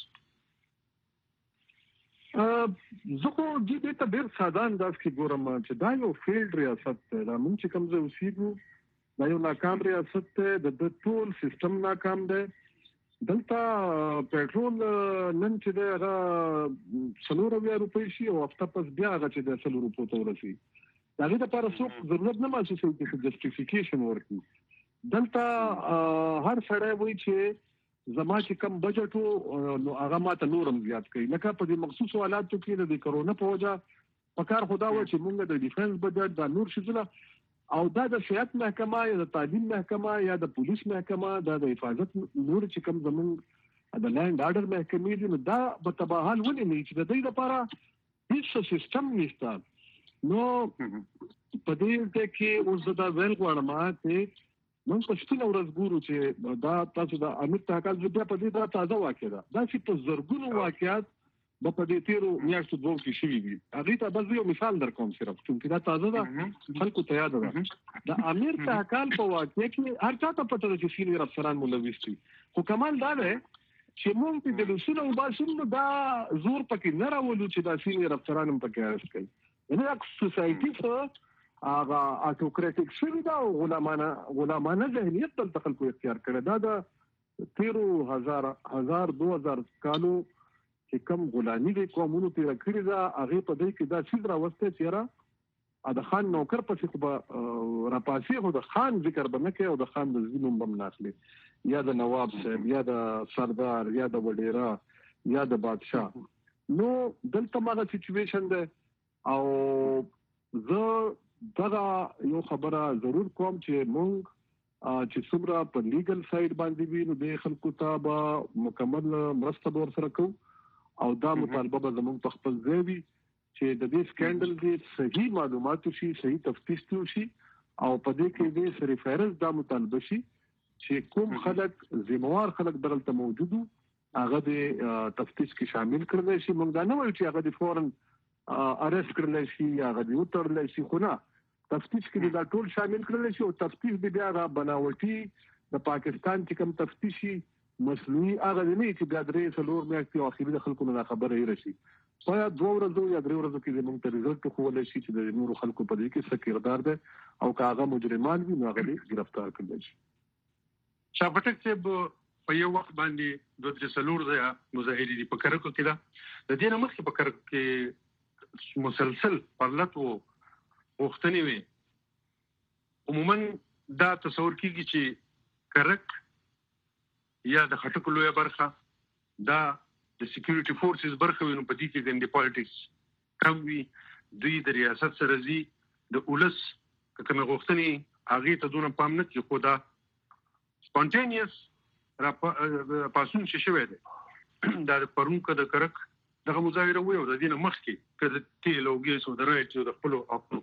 زه خو دې ته ډېر ساده انداز کې ګورم چې دا یو فیلډ ریاست دی دا موږ چې کوم ځای اوسېږو دا یو ناکام ریاست دی د ټول سیستم ناکام دی دلته پېټرول نن چې دی هغه څلور اویا روپۍ شي او هفته پس بیا هغه چې دی څلور روپو ته ورسي د هغې دپاره څوک ضرورت نه محسوسوي چې جسټیفیکیشن ورکړي دلته هر سړی وایي چې زما چې کم بجټ وو نو هغه ماته نورم زیات کوي لکه په دې مخصوصو حالاتو کې د کرونا په وجه پکار خدا و چې مونږ د ډیفنس بجټ د نور شیزونه او دا د صحت محکمه یا د تعلیم محکمه یا د پولیس محکمه دا د حفاظت نور چې کم زمونږ د لینډ آرډر محکمې دي نو دا په تباهل ولې نه چې د دې لپاره هیڅ سیستم نشته نو په دې کې اوس دا ویل غواړم چې موږ په شپږ ورځې ګورو چې دا تاسو د امیر تاکال بیا په دې دا تازه واقع ده دا چې په زرګونو واقعات په دې تیرو میاشتو دوه کې شوي دي هغې ته بس یو مثال در کوم صرف چې دا تازه ده خلکو ته یاد ده د امیر تاکال په واقع کې هر چا ته پته ده چې سینیر افسران ملوث دي خو کمال دا دی چې موږ د لوسونه وباسو نو دا زور پکې نه راولو چې دا سینیر افسران هم پکې ارست کوي یعنې دا سوسایټي څه هغه اتوکراتیک شوی دا او غلامانه غلامانه ذهنیت دلته خلکو اختیار کړی دا د تیرو هزار هزار دو هزار کالو چې کم غلامي د قومونو تیر کړی دا هغې په دې کې دا څیز راوستی چې یاره د خان نوکر پسې خو به راپاسي خو د خان ذکر به نه کوي او د خان د زوی نوم به هم نه اخلي یا د نواب صاحب یا د سردار یا د وډیره یا د بادشاه نو دلته مغه سچویشن ده او زه دغه یو خبره ضرور کوم چې مونږ چې څومره په لیګل سایډ باندې وي نو د خلکو ته به مکمل مرسته به ورسره کوو او دا مطالبه به زموږ په خپل ځای وي چې د دې سکینډل کې صحیح معلومات شي صحیح تفتیش شي او په دې کې د ریفرنس دا مطالبه شي چې کوم خلک ذمہوار خلک دلته موجود هغه د تفتیش کې شامل کړل شي موږ دا نه وایو چې هغه د فورن ارست کړل شي یا غوډي وترل شي خو نه تفتیش کې دا ټول شامل کړل شي او تفتیش به بیا غا بناوټي د پاکستان چې کوم تفتیشي مسلوي هغه نه چې بیا درې څلور میاشتې او اخیری د خلکو نه خبره یې راشي په دوه ورځو یا درې ورځو کې موږ ته رزلټ خو ولې شي چې د نور خلکو په دې کې څه کردار ده او کاغه مجرمان وي نو هغه گرفتار کړل شي شاپټک چې په یو وخت باندې دوه درې څلور ځای مظاهرې دي په کرکو کې دا د دې نه مخکې په کرکو کې مسلسل پرلط وو وختنی وي عموما دا تصور کیږي چې کرک یا د خټکو لویه برخه دا د سکیورټي فورسز برخه وي نو په دې کې ګندې پالیټکس کم وي دوی د ریاست سره زی د اولس کومه غوښتنې هغې ته دونه پام نه کوي خو دا سپونټینیس را پاسون چې شوی دی دا د پرون که د کرک دغه مظاهره وي او د دې نه مخکې که د تیل او ګیس او د رایټ او د خپلو حقونو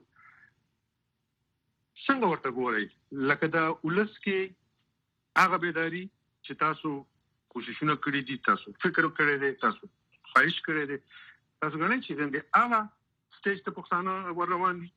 څنګه ورته ګورئ لکه د ولس کې هغه بیداري چې تاسو کوششونه کړي دي تاسو فکر کړی دی تاسو خواهش کړی دی تاسو ګڼئ چې د هغه سټیج ته پښتانه ور روان دي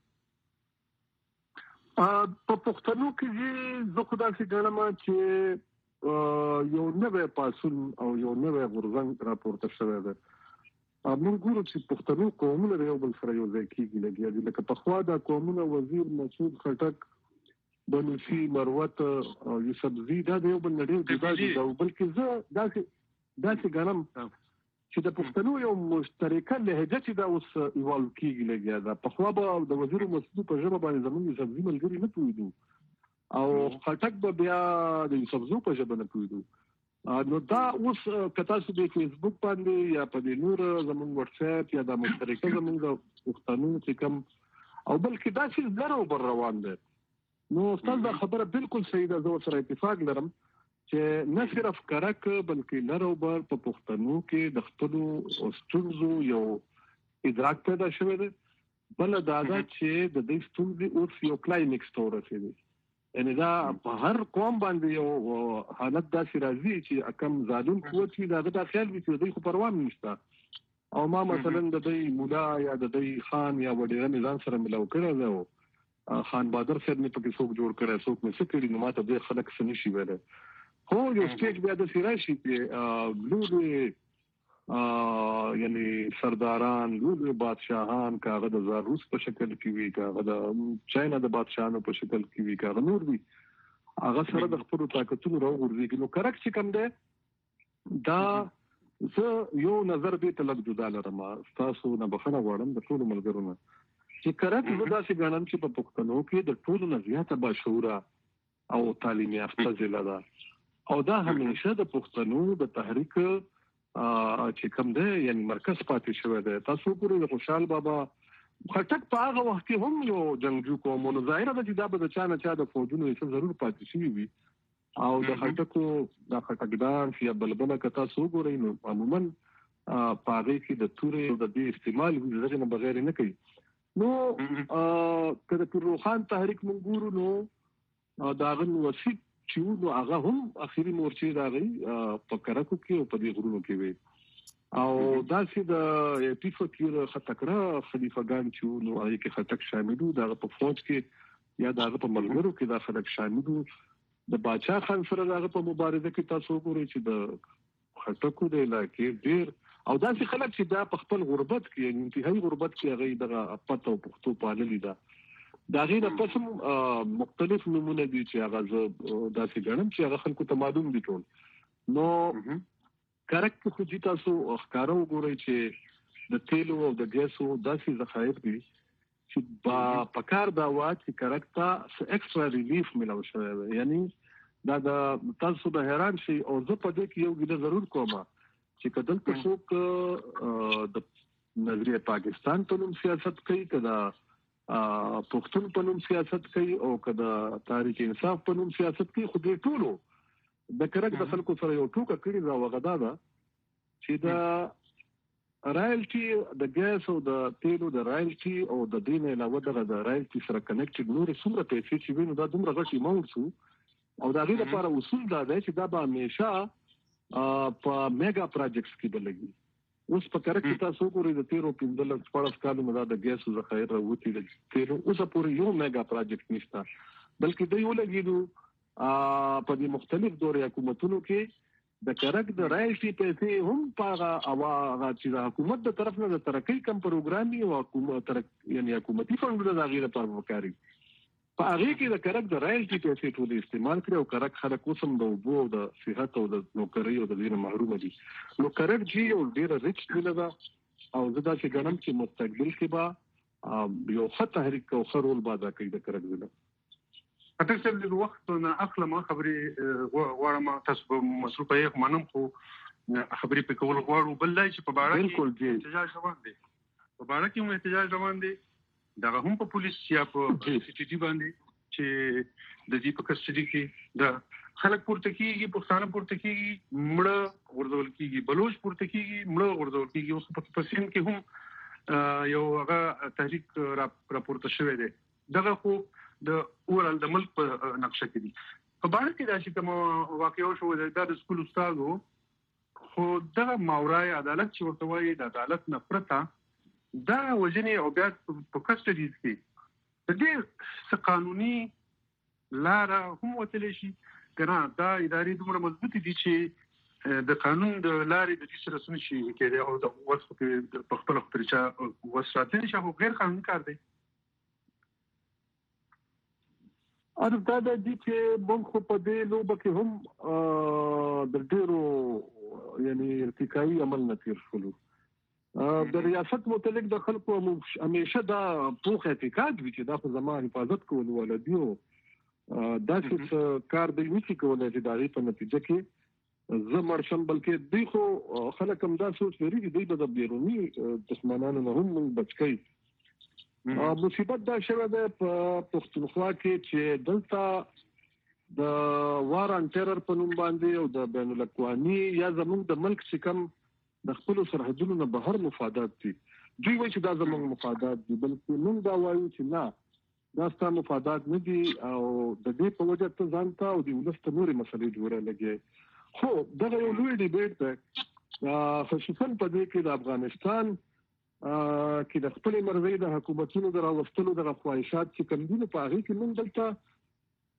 په پښتنو کې زه خو داسې ګڼم چې یو نوی پاڅون او یو نوی غورځنګ راپورته شوی دی موږ ګورو چې پښتنو قومونه د یو بل سره یو ځای کېږي لګیا دي لکه پخوا دا قومونه وزیر مسعود خټک بنوشي مروت او یوسفزي دا د یو بل نه ډېر جدا دي او بلکې زه داسې داسې ګڼم چې د پښتنو یو مشترکه لهجه چې دا اوس ایوالو کېږي لګیا ده پخوا به د وزیر مسعود په ژبه باندې زموږ یوسفزي ملګري نه پوهېدو او خټک به بیا د یوسفزو په ژبه نه پوهېدو نو دا اوس که تاسو د فیسبوک باندې یا په دې نور زموږ واتساپ یا د مشترکه زموږ د پښتنو چې کوم او بلکې دا چې لر او بر روان دی نو ستاسو دا خبره بالکل صحیح ده زه ورسره اتفاق لرم چې نه صرف کرک بلکې لر او بر په پښتنو کې د خپلو ستونزو یو ادراک پیدا شوی دی بله دا ده چې د دې ستونزې اوس یو کلایمکس ته ورسېدي یعنی دا په هر قوم باندې یو حالت داسې راځي چې کم ظالم قوت وي د هغه دا خیال وي چې دوی خو پروا هم نشته او ما مثلا د دوی مولا یا د دوی خان یا وډیره مې ځان سره ملاو کړی دی خان بادر صاحب مې پکې څوک جوړ کړی څوک مې څه کړي نو ما ته دوی خلک څه نشي ویلی خو یو سټیج بیا د سیراشي په لوی یعنی سرداران لوی بادشاہان کاغه د زاروس په شکل کې وی کاغه د چاینا د بادشاہانو په شکل کې وی کاغه نور وی هغه سره د خپل طاقتونو راوړي نو کرک چې کم ده دا زه یو نظر به تلک جدا لرم تاسو نه بخنه غواړم د ټول ملګرو نه چې کرک زه داسې غواړم چې په پښتنو کې د ټول نه زیاته بشوره او تعلیم یافته ضلع ده او دا همیشه د پښتنو د تحریک چې کوم ده یعنی مرکز پاتې شوی دی تاسو ګورئ د خوشحال بابا خټک په هغه وخت کې هم یو جنگجو قوم نو ظاهره ده چې دا به د چا نه چا د فوجونو یې ضرور پاتې شي وي او د خټکو د خټکدان یا بلبله که تاسو ګورئ نو عموما په هغه کې د تورې او د دې استعمال دغه نه بغیر نه کوي نو که د روخان تحریک مونږ ګورو نو دا غن وسیط چې نو هغه هم اخیری مورچې راغی په کرکو کې او په دې غرونو کې وي او دا چې د پی فکر خطکړه خلیفګان چې نو هغه کې خطک شاملو دا په فوج کې یا دا په ملګرو کې دا خلک شاملو د باچا خان سره دا په مبارزه کې تاسو ګورئ چې د خطکو د علاقې ډیر او دا چې خلک چې دا په خپل غربت کې انتهایی غربت کې هغه دغه پته او پښتو پاللی دا دا غیر پسم مختلف نمونه دي چې هغه داسې ګڼم چې هغه خلکو ته معلوم دي ټول نو کرک خو چې تاسو ښکارو ګورئ چې د تیلو او د ګیسو داسې ذخایر دي چې با پکار دا وا چې کرک ته ایکسترا ریلیف ملو شوی یعنی دا د تاسو به حیران شي او زه په دې کې یو ګډه ضرور کوم چې کدل تاسو ک د نظریه پاکستان په نوم سیاست کوي کدا پښتون په نوم سیاست کوي او کدا تاریخ انصاف په نوم سیاست کوي خو دې ټولو د کرک د خلکو سره یو ټوکه کړی دا وغدا ده چې دا رایلټي د ګیس او د تیلو د رایلټي او د دین علاوه د رایلټي سره کنیکټډ نور څومره پیسې چې وینو دا دومره غټي اماونټ شو او دا غي لپاره اصول دا دی چې دا به همیشه په میگا پروجیکټس کې بلګي اوس په کرک کې تاسو ګورئ د تیرو پندل پړس کالو مدا د ګیس ذخایر راوتی د تیرو اوس پورې یو میگا پروجیکټ نشته بلکې دوی ولګیدو په دې مختلف دور حکومتونو کې د کرک د رایلټي پیسې هم پاغه اواغه چې د حکومت د طرف نه د ترقی کم پروګرامي او حکومت یعنی حکومتي فندونه د غیره پر وکاري په هغه کې د کرک د رایلټي پیسې ټول استعمال کړي او کرک خلک اوسم د وبو او د صحت او د نوکری او د دین محروم دي نو کرک جی او ډیر ریچ ویل دا او زدا چې ګنم چې مستقبل کې با یو خط تحریک او خرول بادا کوي د کرک ویل اته څه د وخت نه اخله ما خبري غواړم تاسو مصروفه یې منم خو خبري په کول غواړو بل لای چې په باړه کې احتجاج روان دي په باړه کې مو احتجاج روان دي دا هم په پولیس یا په سی ټي ټي باندې چې د دې په کسټډي کې دا خلک پورته کیږي پښتانه پورته کیږي مړه ورزول کیږي بلوچ پورته کیږي مړه ورزول کیږي اوس په پسین کې هم یو هغه تحریک راپورته شوی دی دغه خو د اورال د ملک په نقشه کې دي په باندې کې دا چې کوم واقعو شو د سکول استادو خو دغه ماورای عدالت چې ورته وایي د عدالت نه پرته دا وجنې او بیا په کسټډي کې د دې څه قانوني لار هم وتلی شي کنه دا ادارې دومره مضبوطې دي چې د قانون د لارې د دې سره سم شي کېږي او د وسخ په خپل خپلچا وسراتنی شي غیر قانوني کار دی اره دا د دې چې مونږ خو په دې لوبه کې هم د ډیرو یعنی ارتکابي عمل نه تیر شولو د ریاست متعلق د خلکو همیشه دا پوخ اعتقاد وي چې دا خو زما حفاظت کول ولدي او دا څه کار دی چې کولای چې دا په نتیجه کې زه مرشم بلکې دوی خو خلک هم دا سوچ لري چې دوی به د بیرونی دښمنانو نه هم بچ کی مصیبت دا شوه ده په پښتونخوا کې چې دلته د وار ان ټیرر په نوم باندې او د بین الاقوامي یا زموږ د ملک چې کوم د خپل سرحدونو نه بهر مفادات دي دوی وایي چې دا زموږ مفادات دي بلکې موږ دا وایو چې نه دا ستاسو مفادات نه دي او د دې په وجه ته ځان ته او د ولست نورې مسلې جوړه لګي خو دا یو لوی ډیبیټ دی خصوصا په دې کې د افغانستان کې د خپل مرزي د حکومتونو د راوستلو د خواهشات چې کوم دي په هغه کې موږ دلته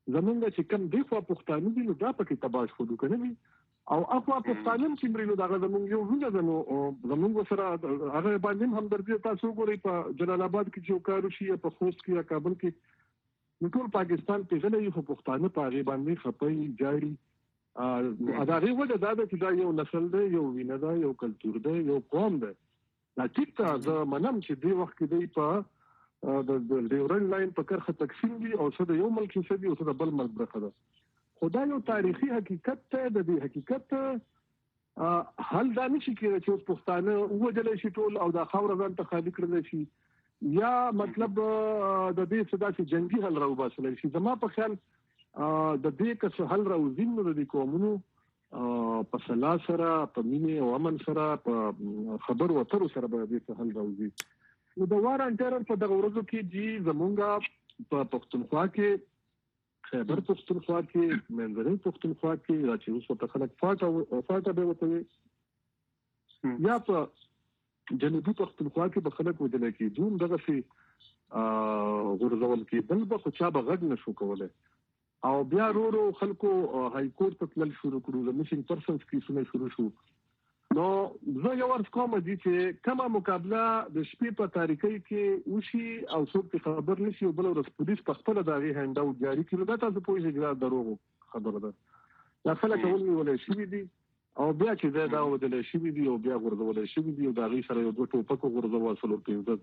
زمونږ چې کم دی خو پښتانه دي نو دا پکې تباش خو کنه وي او اقوا پښتانه چې مرینو دا زمونږ یو څنګه زمو زمونږ سره هغه باندې هم همدردي تاسو ګورئ په جلال آباد کې چې کار شي په خوست کې یا کابل کې نو ټول پاکستان په ځلې خو پښتانه په هغه باندې خپي جاري ا دا غي وجه دا چې دا یو نسل دی یو وینه ده یو کلچر دی یو قوم دی دا ټیک ته زه منم چې دی وخت کې دی په د ډیورن لاین په کرخه تقسیم دي او څه د یو ملک څه دي او څه د بل ملک برخه ده خدای یو تاریخي حقیقت ته د دې حقیقت حل دا نشي کېږي چې اوس پښتانه وجلې شي ټول او دا خاور ځان ته خالي کړل شي یا مطلب د دې صدا چې جنگي حل راو باسل شي زما په خیال د دې که حل راو زینو د قومونو په سلا سره په مینه او امن سره په خبر وتر سره به دې حل راوځي نو د وارن ټرن په دغه ورځو کې چې زمونږه په پښتونخوا کې خیبر پښتونخوا کې منځنۍ پښتونخوا کې راځي اوس په خلک فاټه فاټه به وته یا په جنوبي پښتونخوا کې به خلک وځل کې دوم دغه شي غورځول کې بل به خو چا به غږ نشو کولای او بیا ورو خلکو های کورټ ته تلل شروع کړو د میشن پرسنز کې څونه شروع شو نو زه یو ورځ کوم چې کومه مقابله د شپې په تاریخي کې وشي او څوک خبر نشي او بل ورځ پولیس په خپل دغه هند او جاری کړي دا تاسو پوه شئ دا دروغ خبره ده دا خلک ولې ولې شي دي او بیا چې دا دا ودل شي دي او بیا ورځول شي دي او دا غي سره یو دوه ټوپکو ورځول اصل په یو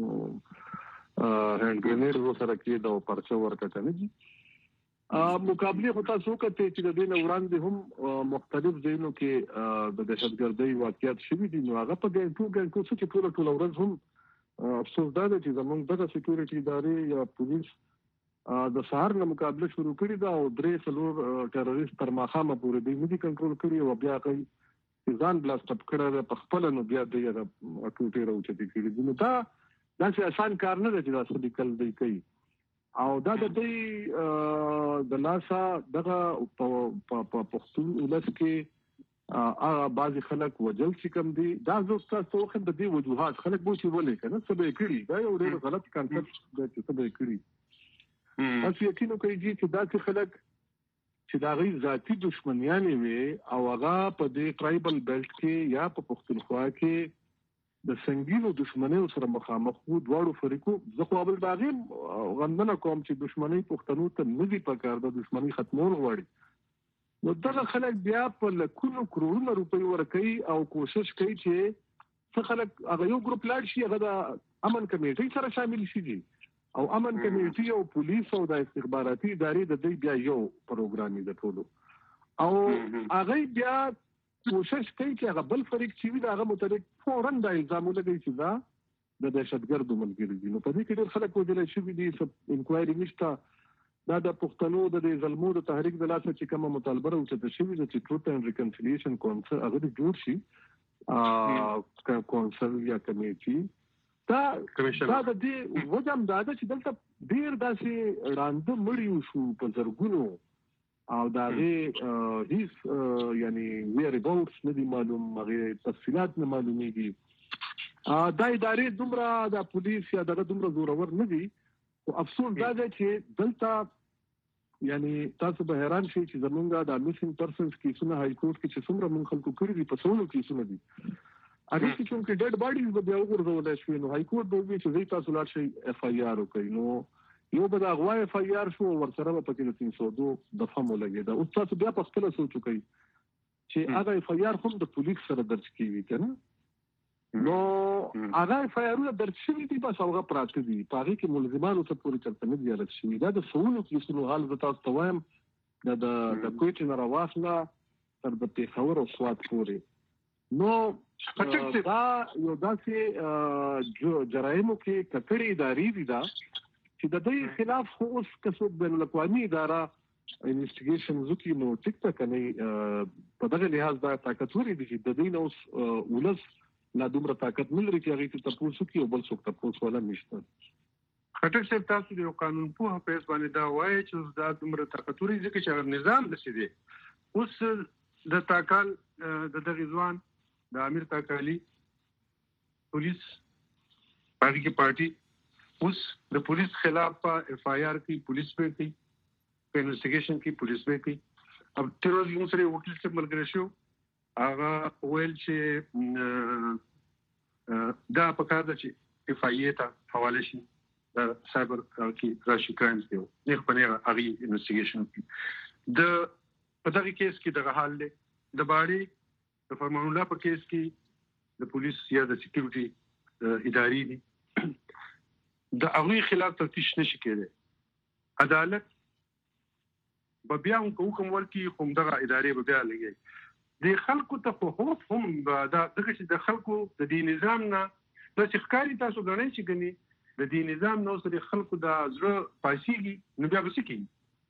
هند ګرنیډ سره کې دا پرچا ورکټ نه دي مقابله هوتا سو کته چې د دین وړاندې هم مختلف ځایونو کې د دهشتګردۍ واقعیت شوي دي نو هغه په ګڼ ټول ګڼ څه چې ټول ټول ورځ هم افسوس ده چې زمونږ دغه سکیورټي ادارې یا پولیس د سهار نه مقابله شروع کړې ده او درې څلور ټیرریست تر ماښامه پورې دوی نه دي کنټرول کړي او بیا کوي ځان بلاست کړه په خپل نو بیا د ټوټې راوچتي کړي نو دا داسې آسان کار نه دی چې دا څه لیکل دی کوي او دا د دې د لاسا دغه په پښتون ولس کې هغه بعضی خلک وجل چې کم دي دا زه تاسو خو د دې وجوهات خلک بو چې ولې کنه څه به کړی دا یو ډېر غلط کانسپټ دی چې څه به کړی تاسو یقین کوئ چې دا چې خلک چې دا غي ذاتی دشمنیان وي او هغه په دې ټرایبل بیلټ کې یا په پښتونخوا کې د سنگینو دشمنیو سره مخامخ وو دواړو فریقو زه خو بل باغیم غندنه کوم چې دشمنی پښتنو ته نږدې پکار د دشمنی ختمول غواړي نو دغه خلک بیا په لکونو کروڑونو روپۍ ورکوي او کوشش کوي چې څه خلک هغه یو ګروپ لاړ شي هغه د امن کمیټې سره شامل شي او امن کمیټې او پولیس او د استخباراتي ادارې د دې بیا یو پروګرام دی ټولو او هغه بیا کوشش کوي چې هغه بل فریق چې وي دا هغه متعلق فوراً د الزام لګوي چې دا د دهشتګردو ملګری دي نو په دې کې ډېر خلک وځل شي دي سب انکوایري نشته دا د پښتنو د زلمو د تحریک د لاسه چې کومه مطالبه راوچته شوې ده چې ټروت اند ریکنسیلیشن کونسل هغه جوړ شي ا کونسل یا کمیټي دا دا د دې وجم دا چې دلته ډېر داسې وړاندې مړیو شو په زرګونو او دا غي هیڅ یعنی ویر اباوټس نه دي معلوم هغه تفصيلات نه معلومیږي دا ادارې دومره د پولیس یا دغه دومره زورور نه دي او افسوس دا دی چې دلته یعنی تاسو به حیران شئ چې زمونږ د میسنګ پرسنز کیسونه های کورټ کې چې څومره مونږ خلکو کړی دي په څونو کیسونه دي هغه چې کوم کې ډیډ باډیز به بیا وګورځول شي نو های کورټ به وي چې تاسو لاړ شئ اف آی آر وکړئ نو یو به د غوا اف آی آر شو ورسره په کې د تین سو دو دفعه مولګي دا اوس تاسو بیا په خپل سوچ کوئ چې هغه اف آی آر هم د پولیس سره درج کیږي کنه نو هغه اف آی آر درج شوی دی بس هغه پراته دي پاره کې ملزمانو ته پوری چلته نه دی راځي دا د سوالو کې څنو حال د تاسو ته وایم دا د کوټ نه راوښلا تر د پیښور او سواد پورې نو دا یو داسې جرایمو کې ککړې ادارې دي دا چې د دې خلاف خو اوس کسو بین الاقوامي اداره انویسټیګیشن وکړي نو ټیک ټاک نه په دغه لحاظ دا طاقت وري دي چې د دې نو اوس ولس لا دومره طاقت نه لري چې هغه ته تاسو کې او بل څوک تاسو ولا نشته خټک صاحب تاسو د قانون په هپیس باندې دا وایي چې دا دومره طاقت وري ځکه چې نظام دسي دي اوس د تاکال د دغه ځوان د امیر تاکالي پولیس پارټي کې پارټي اوس د پولیس خلاف اف آی آر کی پولیس په کوي په انویسټیګیشن کې پولیس به کوي. اب ټیرورزم سره وکیل څخه ملګری شو هغه ویل چې دا په کار ده چې اف آی ای ته حواله شي د سایبر کې راشي کرایمز دی نه په نه هغه انویسټیګیشن کوي. د په دغه کیس کې دغه حال دی. د باړي د فرمان الله په کیس کې د پولیس یا د سکیورټي ادارې دي د هغه خلاف تفتیش نشي کېدای. عدالت به بیا هم حکم ورکړي خو دغه ادارې به بیا لګي. د خلکو ته خو خوف هم دا دغه چې د خلکو د دې نظام نه د ښکاری تاسو غنئ چې غني د دې نظام نو سره خلکو د زړه پاسيږي نو بیا به څه کوي.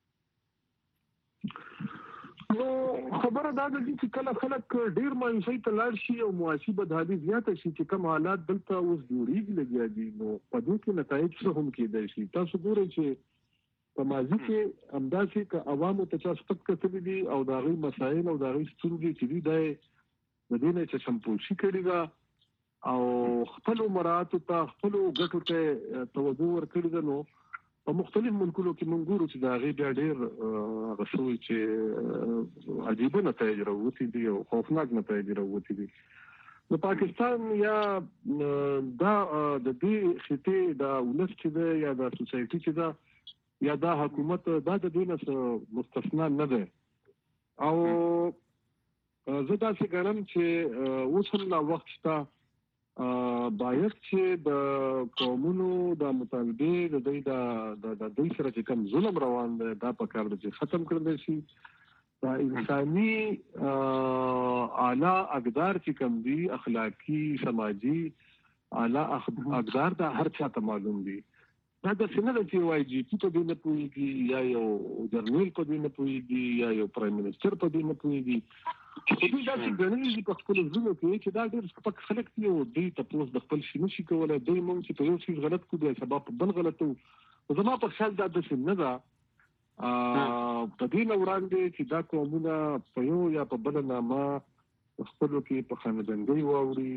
نو خبره دا ده چې کله خلک ډیر مایوسۍ ته لاړ شي او معاشي بدحالي زیاته شي چې کوم حالات دلته اوس جوړیږي لګیا دي نو په دې کې نتایج څه هم کېدای شي. تاسو ګورئ چې په ماضي کې همداسې که عوامو ته چا سپک کتلي دي او د هغوی مسایل او د هغوی ستونزې چې دي دا یې د دې نه چې سمپوشي کړې ده او خپلو مراعاتو ته خپلو ګټو ته توجه ورکړې ده نو په مختلف ملکونو کې موږ ګورو چې د هغې بیا ډېر هغه شوي چې عجیبه نتایج راووتي دي او خوفناک نتایج راووتي دي. د پاکستان یا دا د دې خطې دا ولس چې ده یا دا سوسایټي چې ده یا دا حکومت دا د دې نه مستثنا نه ده او زه داسې ګڼم چې اوس هم لا وخت شته باید چې د قومونو د مطالبې د دوی د دوی سره چې کوم ظلم روان دی دا پکار دی چې ختم کړل شي. دا انساني اعلی اقدار چې کوم دي اخلاقی سماجی اعلی اقدار دا هر چا ته معلوم دي. دا د سینه چې وای جی پی په دې نه پوهیږي یا یو جرنیل په دې نه پوهیږي یا یو پرایم منسټر په دې نه پوهیږي. خو دوی داسې ګڼلي دي په خپلو زړونو کې چې دا ډېر سپک خلک دي او دوی تپوس د خپل شي نشي کولی. دوی موږ چې په یو څیز غلط کړو بیا سبا په بل غلط وو. زما په خیال دا داسې نه ده. د دې نه وړاندې چې دا قومونه په یو یا په بله نامه خپلو کې په خانهدنګۍ واوړي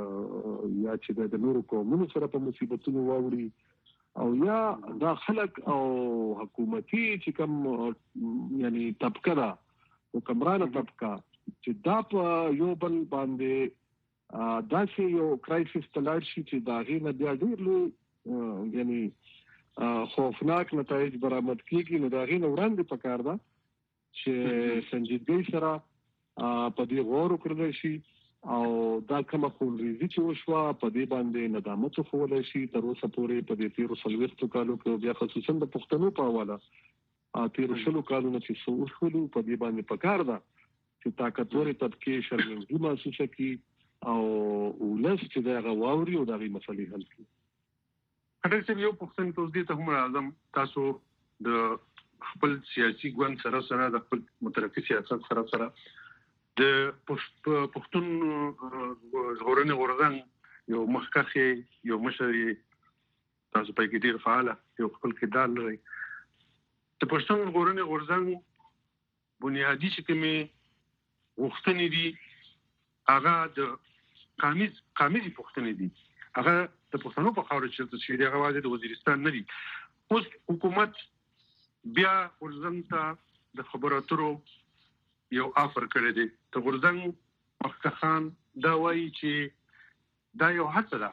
یا چې د نورو قومونو سره په مصیبتونو واوړي او یا دا خلک او حکومتي چې کوم یعنی طبقه ده حکمرانه طبقه چې دا په یو بل باندې داسې یو کرایسس ته لاړ شي چې د هغې نه بیا ډېر لوی یعنی خوفناک نتایج برآمد کېږي. نو د هغې نه وړاندې پکار ده چې سنجیدګۍ سره په دې غور وکړلی شي او دا کومه خونریزي چې وشوه په دې باندې ندامت وښولی شي. تر اوسه پورې په دې تېرو څلوېښتو کالو کې بیا خصوصا د پښتنو په حواله تېرو شلو کالونو چې څه وشولو په دې باندې پکار ده چې طاقتورې طبقې شرمنګي محسوسه کړي او ولس چې د هغه واوري او د هغې مسلې حل کړي. خټک صاحب یو پوښتنه کوم دې ته هم راځم. تاسو د خپل سیاسي ګوند سره سره د خپل مترقي سیاست سره سره د پښتون ژغورنې غورځنګ یو مخکښ یو مشر تاسو په کې ډېر فعاله یو خپل کردار لرئ. د پښتون ژغورنې غورځنګ بنیادي چې کومې غوښتنې دي هغه د قامیز قامیزي پوښتنې دي. هغه د پښتنو په خاوره چېرته چې دی هغه یوازې د وزیرستان نه دي. اوس حکومت بیا غورځنګ ته د خبرو اترو یو آفر کړی دی. د غورځنګ مخکښان دا وایي چې دا یو هڅه ده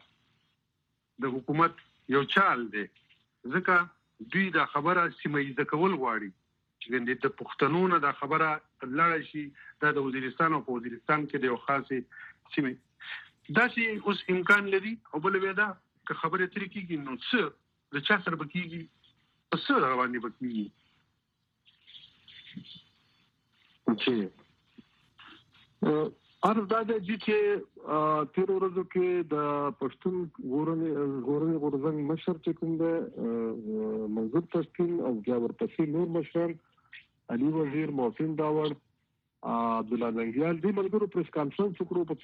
د حکومت یو چال دی ځکه دوی دا خبره سیمه ییزه کول غواړي چې د پښتنو نه دا خبره لاړه شي دا د وزیرستان او په وزیرستان کې د یو خاصې سیمې داسې اوس امکان لري. او بله بیا دا که خبرې ترې کېږي نو څه د چا سره به کېږي په څه دغه باندې به کېږي. عرض دا دی چې تېرو ورځو کې د پښتون ژغورنې غورځنګ مشر چې کوم دی منظور پښتون او بیا ورپسې نور مشران علي وزیر محسن داوړ عبدالله ننګیال دې ملګرو پریس کانفرنس وکړو په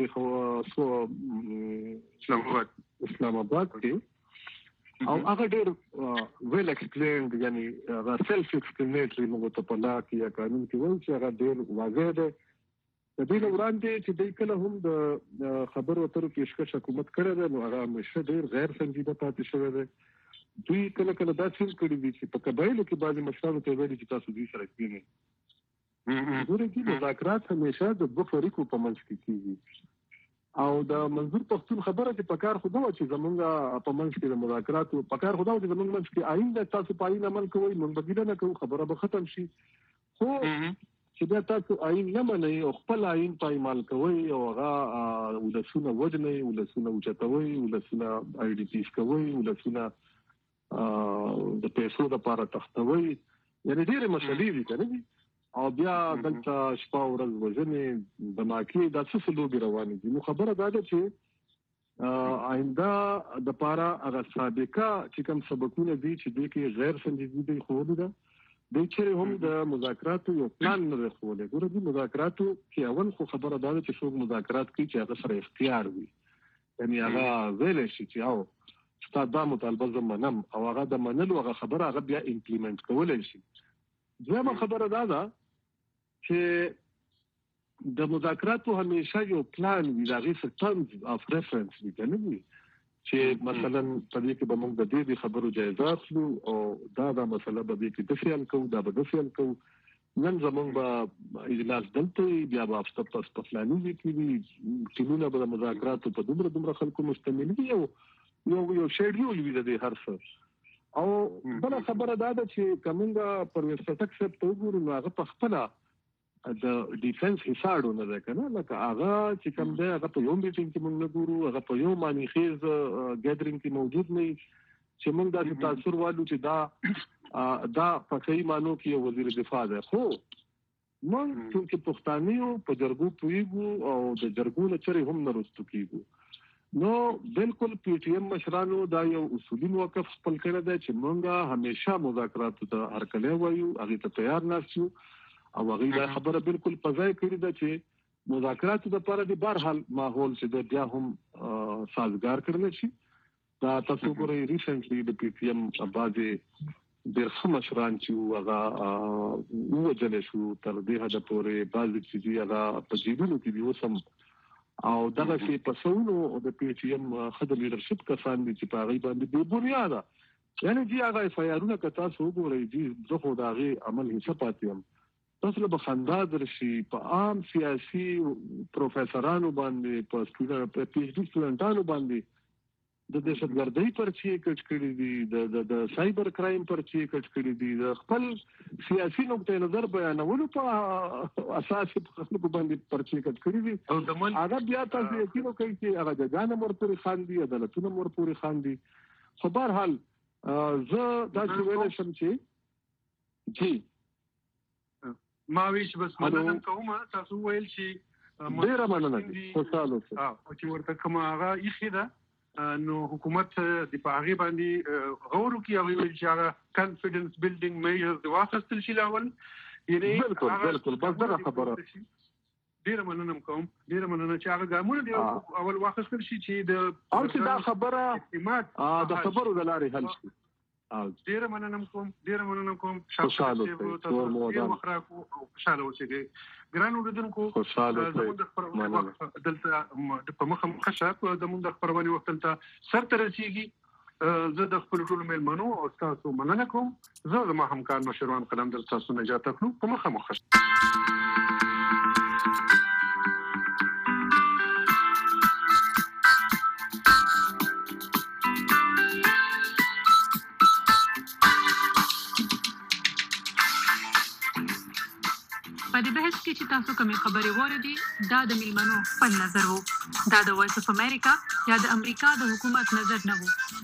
اسلام آباد اسلام آباد کې او هغه ډېر ویل ایکسپلینډ یعنی هغه سیلف ایکسپلینیټري موږ ته په لا کې یا قانون کې وایي چې هغه ډېر واضح دی. د دې نه وړاندې چې دوی کله هم د خبرو اترو پیشکش حکومت کړی دی نو هغه همیشه ډېر غیر سنجیده پاتې شوی دی. دوی کله کله دا فیل کړی دي چې په قبایلو کې بعضې مشرانو ته ویلي چې تاسو دوی سره کښېنئ. ګوره چې مذاکرات همیشه د دوه فریقو په منځ کې کېږي او د منظور پښتون خبره چې په کار خو دا وه چې زمونږ په منځ کې د مذاکراتو په کار خو دا وه چې زمونږ منځ کې آیین دی، تاسو په آیین عمل کوئ، موږ به ګیله نه کوو، خبره به ختم شي. خو چې بیا تاسو آیین نه منئ او خپل آیین پایمال کوئ او هغه ولسونه وژنئ، ولسونه اوچتوئ، ولسونه آی ډي پیز کوئ، ولسونه د پیسو دپاره تختوئ، یعنې ډېرې مسلې دي که نه دي. او بیا دلته شپه ورځ وژنې دماکې دا څه څه لوبې روانې دي. نو خبره دا ده چې آینده دپاره هغه سابقه چې کوم سبقونه دي چې دوی کې غیر سنجیدګي دوی ښودلې ده، دوی چېرې هم د مذاکراتو یو پلان نه دی ښودلی. ګوره دوی مذاکراتو کې اول خو خبره دا ده چې څوک مذاکرات کوي چې هغه سره اختیار وي، یعنې هغه ویلی شي چې او ستا دا مطالبه زه منم او هغه د منلو هغه خبره هغه بیا امپلیمنټ کولی شي. دویمه خبره دا ده چې د مذاکراتو همیشه یو پلان وي، د هغې څه ټرمز اف ریفرنس وي که نه وي چې مثلا په دې کې به موږ د دې د خبرو جایزه اخلو او دا دا مسله به دې کې داسې حل کوو، دا به داسې حل کوو. نن زموږ به اجلاس دلته وي، بیا به افته په فلاني ځای کې وي، ټیمونه به د مذاکراتو په دومره دومره خلکو مشتمل وي، یو یو یو شیډیول وي د دې هر څه. او بله خبره دا ده چې که موږ پرویز خټک صاحب ته وګورو نو هغه په خپله د ډیفنس حصاړونه ده که نه، لکه هغه چې کوم دی هغه په یو میټینګ کې موږ نه ګورو، هغه په یو معنیخیز ګیدرینګ کې موجود نه وي چې موږ داسې تاثر والو چې دا دا په صحیح معنو کې یو وزیر دفاع دی. خو موږ چونکې پښتانه یو په جرګو پوهېږو او د جرګو نه چرې هم نه رستو کېږو، نو بالکل پی ټي ایم مشرانو دا یو اصولي موقف خپل کړی دی چې موږ همیشه مذاکراتو ته هرکلی وایو، هغې ته تیار ناست یو او هغې دا خبره بالکل په ځای کړې ده چې مذاکراتو دپاره د بهرحال ماحول چې دی بیا هم سازګار کړلی شي. دا تاسو ګورئ ریسنټلي د پی ټي ایم بعضې ډېر ښه مشران چې وو هغه ووژلی شو، تر دې حده پورې بعضې چې دي هغه په جیبونو کې دي اوس هم، او دغسې په سونو د پی ټي ایم ښه د لیډرشپ کسان دي چې په هغې باندې بې بنیاده، یعنې جي هغه اف آی آرونه که تاسو وګورئ جي زه خو د هغې عمل حصه پاتې یم، تاسو له به خندا درشي. په عام سیاسي پروفیسرانو باندې، په پی ایچ ډي سټوډنټانو باندې د دهشتګردۍ پرچې کټ کړي دي، د سایبر کرایم پرچې کټ کړي دي، د خپل سیاسي نقطې نظر بیانولو په اساس په خلکو باندې پرچې کټ کړي دي. هغه بیا تاسو یقین وکړئ چې هغه جګان هم ورپورې خاندي، عدالتونه هم ورپورې خاندي. خو بهرحال زه داسې ویلی شم چې جی ما ویش بس مننه کوم، تاسو ویل چې ډیره مننه، خوشاله اوسئ. او چې ورته کومه هغه ایښې ده نو حکومت د په هغې باندې غور وکړي، هغوی ویل چې هغه کانفیډنس بلډینګ میجرز د واخیستل شي لاول. بالکل بالکل بس دغه خبره ډیره مننه کوم، ډیره مننه چې هغه ګامونه دی اول واخیستل شي چې د او چې دا خبره د خبرو د لارې حل شي. ډیره مننه کوم، ډیره مننه کوم. خوشاله اوسئ، تاسو ډېر وخت راکړو او خوشاله اوسئ. ګران اورېدونکو، زموږ د خپرونې وخت دلته په مخه مخه شه، زموږ د خپرونې وخت دلته سر ته رسېږي. زه د خپلو ټولو مېلمنو او ستاسو مننه کوم. زه زما همکار مشروان قلم در تاسو نه اجازه اخلو. په مخه مخه په دې بحث کې چې تاسو کومې خبرې واورېدې دا د میلمنو خپل نظر و، دا د وایس اف امریکا یا د امریکا د حکومت نظر نه و.